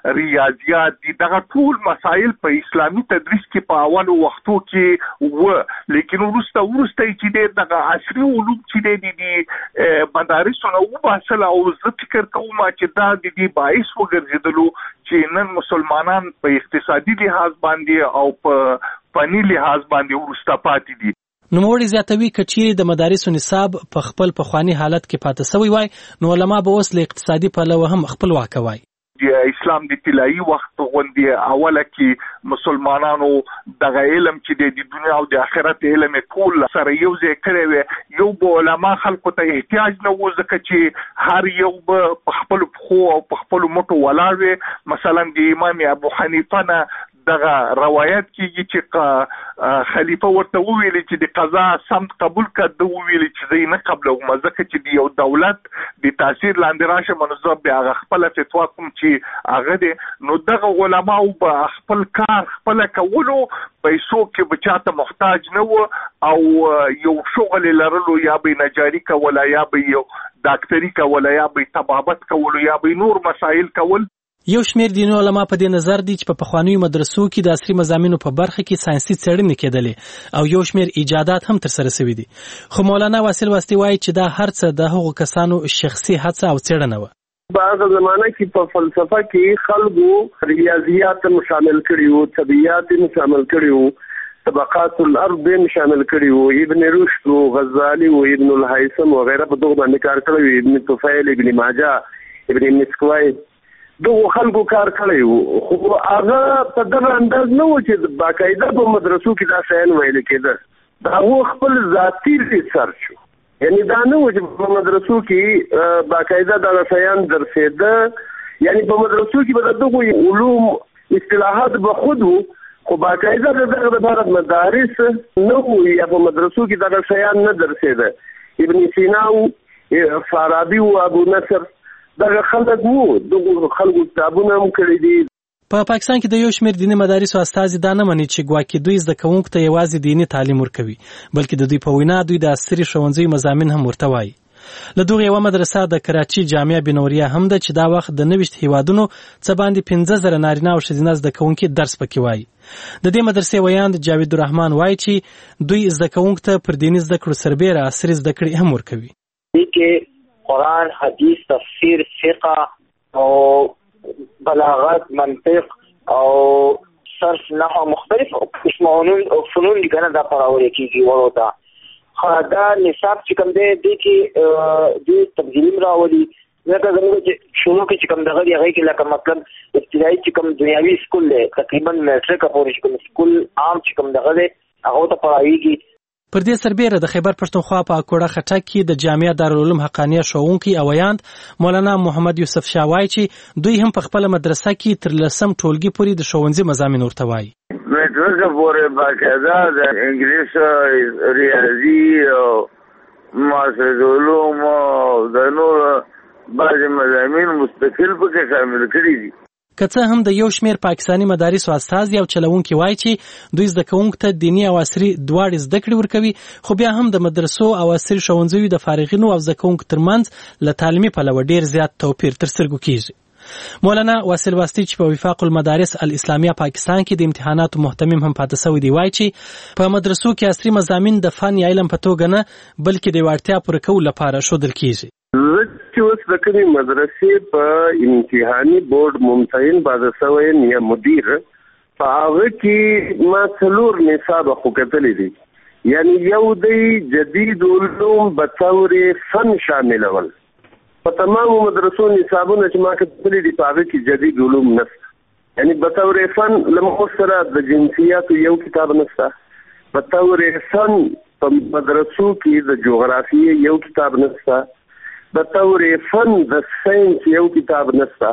ریاضیات دی، دغه ټول مسائل په اسلامي تدریس کې په اولو وختو کې و، لیکن وروسته وروسته چې دی دغه عصري علوم چې دی د مدارسو نه وباسل او زه فکر کوم چې دا د دې باعث وګرځېدلو چې نن مسلمانان په اقتصادي لحاظ باندې او په فني لحاظ باندې وروسته پاتې دي. نوموړي زیاتوي که چیرې د مدارسو نصاب په خپل پخواني حالت کې پاتې سوی وای نو علما به اوس له اقتصادي پلوه هم خپلواکه وای. د اسلام د طلایي وخت غوندې اوله کې مسلمانانو دغه علم چې د دنیا او د آخرت علم ټول سره یو ځای کړی وی، یو به علما خلکو ته احتیاج نه و ځکه چې هر یو به په خپلو پښو او په خپلو مټو ولاړ وی. مثلا د امام ابو حنیفه نه دغه روایت کېږي چې خلیفه ورته وویلي چې د قضا سمت قبول کړه، ده وویلي چې زه یې نه قبلوم ځکه چې د یو دولت د تاثیر لاندې راشم نو زه بیا هغه خپله فتوا کوم چې هغه دی. نو دغه علماو به خپل کار خپله کولو، پیسو کې به چاته محتاج نه و او یو شغل لرلو، یا به نجاري کوله، یا به یو ډاکټري کوله، یا به طبابت کولو، یا به نور مسائل کول. یو شمېر دیني علما په دې نظر دي چې په پخوانیو مدرسو کې د عصري مضامینو په برخه کې ساينسي څېړنې کېدلې او یو شمېر ایجادات هم ترسره شوي دي. خو مولانا واصل واسطي وایي چې دا هر څه د هغو کسانو شخصي هڅه او څېړنه وه. په هغه زمانه کې په فلسفه کې خلکو ریاضیات هم شامل کړي وو، طبیعیات هم شامل کړي وو، طبقات الارض هم شامل کړي وو، ابن رشد و غزالی و ابن الهیثم وغیره په دغه باندې کار کړی وو، ابن طفیل، ابن ماجه، ابن مسکوی دغه خلکو کار کړی وو. خو هغه په دغه انداز نه و چې باقاعده په مدرسو کې دا شیان ویل کېده. دا هغو خپل ذاتي ریسرچ و، یعنی دا نه و چې په مدرسو کې باقاعده دغه شیان درسېده، یعنی په مدرسو کې به د دغو علوم اصطلاحات به خود و، خو باقاعده د دغه لپاره مدارس نه وو یا په مدرسو کې دغه شیان نه درسېده. ابن سینا و، فارابي و، ابو نصر دغه خلک وو، دغه خلکو کتابونه هم کړي دي. په پا پاکستان کې د یو شمېر دیني مدارسو استازي دا نه مني چې ګواکې دوی زده کوونکو ته یوازې دیني تعلیم ورکوي، بلکې د دوی په وینا دوی د عصري ښوونځیو مضامین هم ورته وایي. له دغه یوه مدرسه د کراچي جامعه بنوریا هم ده چې دا وخت د نوښت هیوادونو څه باندې پنځه زره نارینه او ښځینه زده کوونکي درس پکې وایي. د دې مدرسې ویاند جاوید الرحمن وایي چې دوی زده کوونکو ته پر دیني زده کړو سربیره عصري زده کړې هم ورکوي. قرآن، حدیث، تفسیر، فقه او بلاغت، منطق او صرف، نحو، مختلف قسم او فنون دي کنه دا پراوري کیږي ورته. خو دا نصاب چې کوم دی دی کې د تبدیل راولي، لکه زموږ چې شروع کې چې کوم دغه دی هغه کې لکه مطلب ابتدایي چې کوم دنیوي سکول دی تقریبا میټریک پورې چې کوم سکول عام چې کوم دغه دی هغه ته پراویږي. پر دې سربیره د خیبر پښتونخوا په اکوړه خټک کې د جامعه دارالعلوم حقانیه ښوونکی او ویاند مولانا محمد یوسف شاه وایي چې دوی هم په خپله مدرسه کې تر لسم ټولګي پورې د ښوونځي مضامین ورته وایي. میټریک پورې باقاعده د انګلیس، ریاضي او معاصر علوم او د نور بعضې مضامین مستقل پکې شامل کړي دي. که څه هم د یو شمېر پاکستاني مدارسو استازي او چلوونکي وایي چې دوی زده کوونکو ته دیني او عصري دواړې زده کړې ورکوي، خو بیا هم د مدرسو او عصري ښوونځیو د فارغینو او زده کوونکو ترمنځ له تعلیمي پلوه ډېر زیات توپیر تر سترګو کېږي. مولانا واصل واسطي چې په وفاق المدارس الاسلامیه پاکستان کې د امتحاناتو محتمم هم پاتې سوی دی وایي چې په مدرسو کې عصري مضامین د فن یا علم په توګه نه بلکې د وړتیا پوره کولو لپاره ښودل کېږي. زه چې اوس د کومې مدرسې په امتحاني بورډ ممتحن پاتې سوی یم یا مدیر، په هغه کې ما څلور نصاب خو کتلی دي، یعنی یو دی جدید علوم بطور فن شاملول. په تمامو مدرسو نصابونه چې ما کتلی دي په هغه کې جدید علوم نشته، یعنی بطور فن له سره د جنسیاتو یو کتاب نشته، بطور فن په مدرسو کې د جغرافیې یو کتاب نشته، بطور فن د ساينس یو کتاب نشته،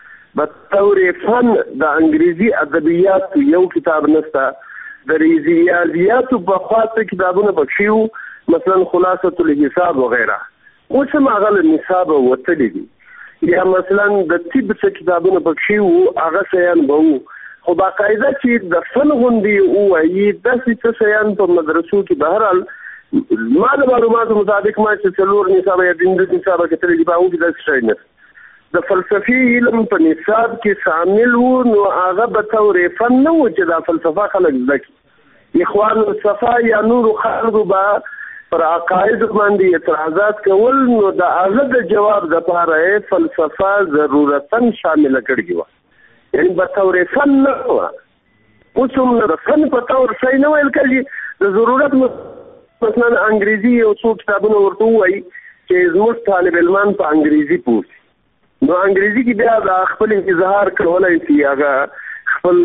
بطور فن د انګریزي ادبیات یو کتاب نشته، د ریاضیات په خاطر کتابونه بخښیو، مثلا خلاصه الحساب وغیرہ. اوس هم هغه نصاب وتلی دي، یا مثلا د طب څخه کتابونه بخښیو هغه شیان به وو، خو باقاعده چې د فن غونډې ووایي داسې څه شیان په مدرسو کې بهرحال ما د معلوماتو مطابق ما چې څلور نصاب یا پنځه نصاب کتلي دي په هغو کې داسې شی نشته. د فلسفي علم په نصاب کې شامل وو، نو هغه به طور فن نه و چې دا فلسفه خلک زده کړي. اخوان الصفا یا نورو خلکو به پر عقاید باندې اعتراضات کول، نو د هغه د جواب دپاره فلسفه ضرورتا شامله کړې وه، یعنی به طور فن نه وه. اوس هم د فن په طور شی نه ویل کېږي، د ضرورت مثلا انګریزي یو څو کتابونه ورته ووایي چې زموږ طالب علمان په انګریزي پوه شي، نو انګریزي کې بیا د خپل اظهار کولی شي، هغه خپل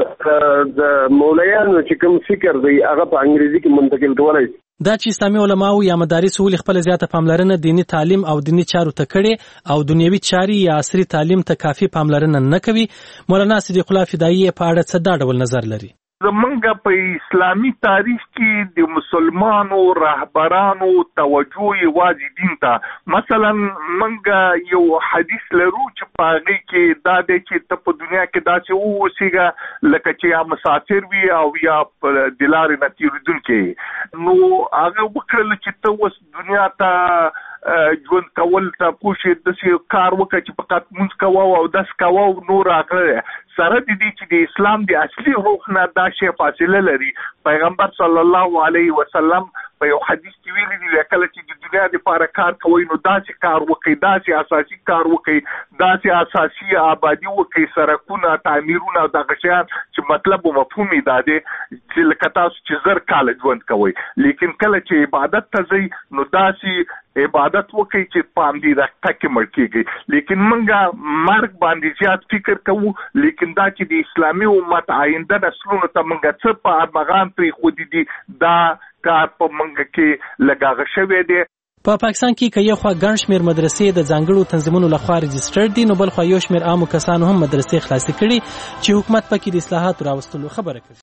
د مولایانو چې کوم فکر دی هغه په انګریزي کې منتقل کولی شي. دا چې اسلامي علماو یا مدارس ولې خپله زیاته پاملرنه دیني تعلیم او دیني چارو ته کړې او دنیوي چارې یا عصري تعلیم ته کافي پاملرنه نه کوي، مولانا صدیق الله فدایي په اړه څه دا ډول نظر لري؟ زمونږ په اسلامي تاریخ کې د مسلمانو رهبرانو توجه یوازې دین ته. مثلا مونږ یو حدیث لرو چې په هغې کې دا دی چې ته په دنیا کې داسې واوسېږه لکه چې یا مسافر وي او یا په د لارې نه تېرېدونکی. نو هغه وکړل چې ته اوس دنیا ته ژوند کول تاسو د کار وکړي چې فقط مونږ کوو او داس کوو نور راغله سره د دې چې د اسلام د اصلي روح نه دا شی فاصله لري. پیغمبر صلی الله علیه وسلم په یو حدیث کې ویلي دی کله چې د دنیا لپاره کار کوي نو داسې کار وکړي داسې اساسي کار وکړي داسې اساسي آبادی وکړي سرکونه تعمیرونه دغه شیان چې مطلب او مفهوم یې دا دی چې لکه تاسو چې زر کال ژوند کوي لیکن کله چې عبادت ته ځئ نو داسې عبادت وکړي چې پام دې راکته کې مړ کېږي. لیکن منګه مرګ باندې زیات فکر کوو لیکن دا چې د اسلامي امت آینده نسلونو ته منګه څه په ارمغان پرې خودي دي دا کار په منګه کې لګاغه شوی دی. په پاکستان کې که یو خوا ګڼ شمېر مدرسې د ځانګړو تنظیمونو لخوا رجسټرډ دي نو بل خوا یو شمېر عامو کسانو هم مدرسې خلاصې کړي چې حکومت پکې د اصلاحاتو راوستلو خبره کوي.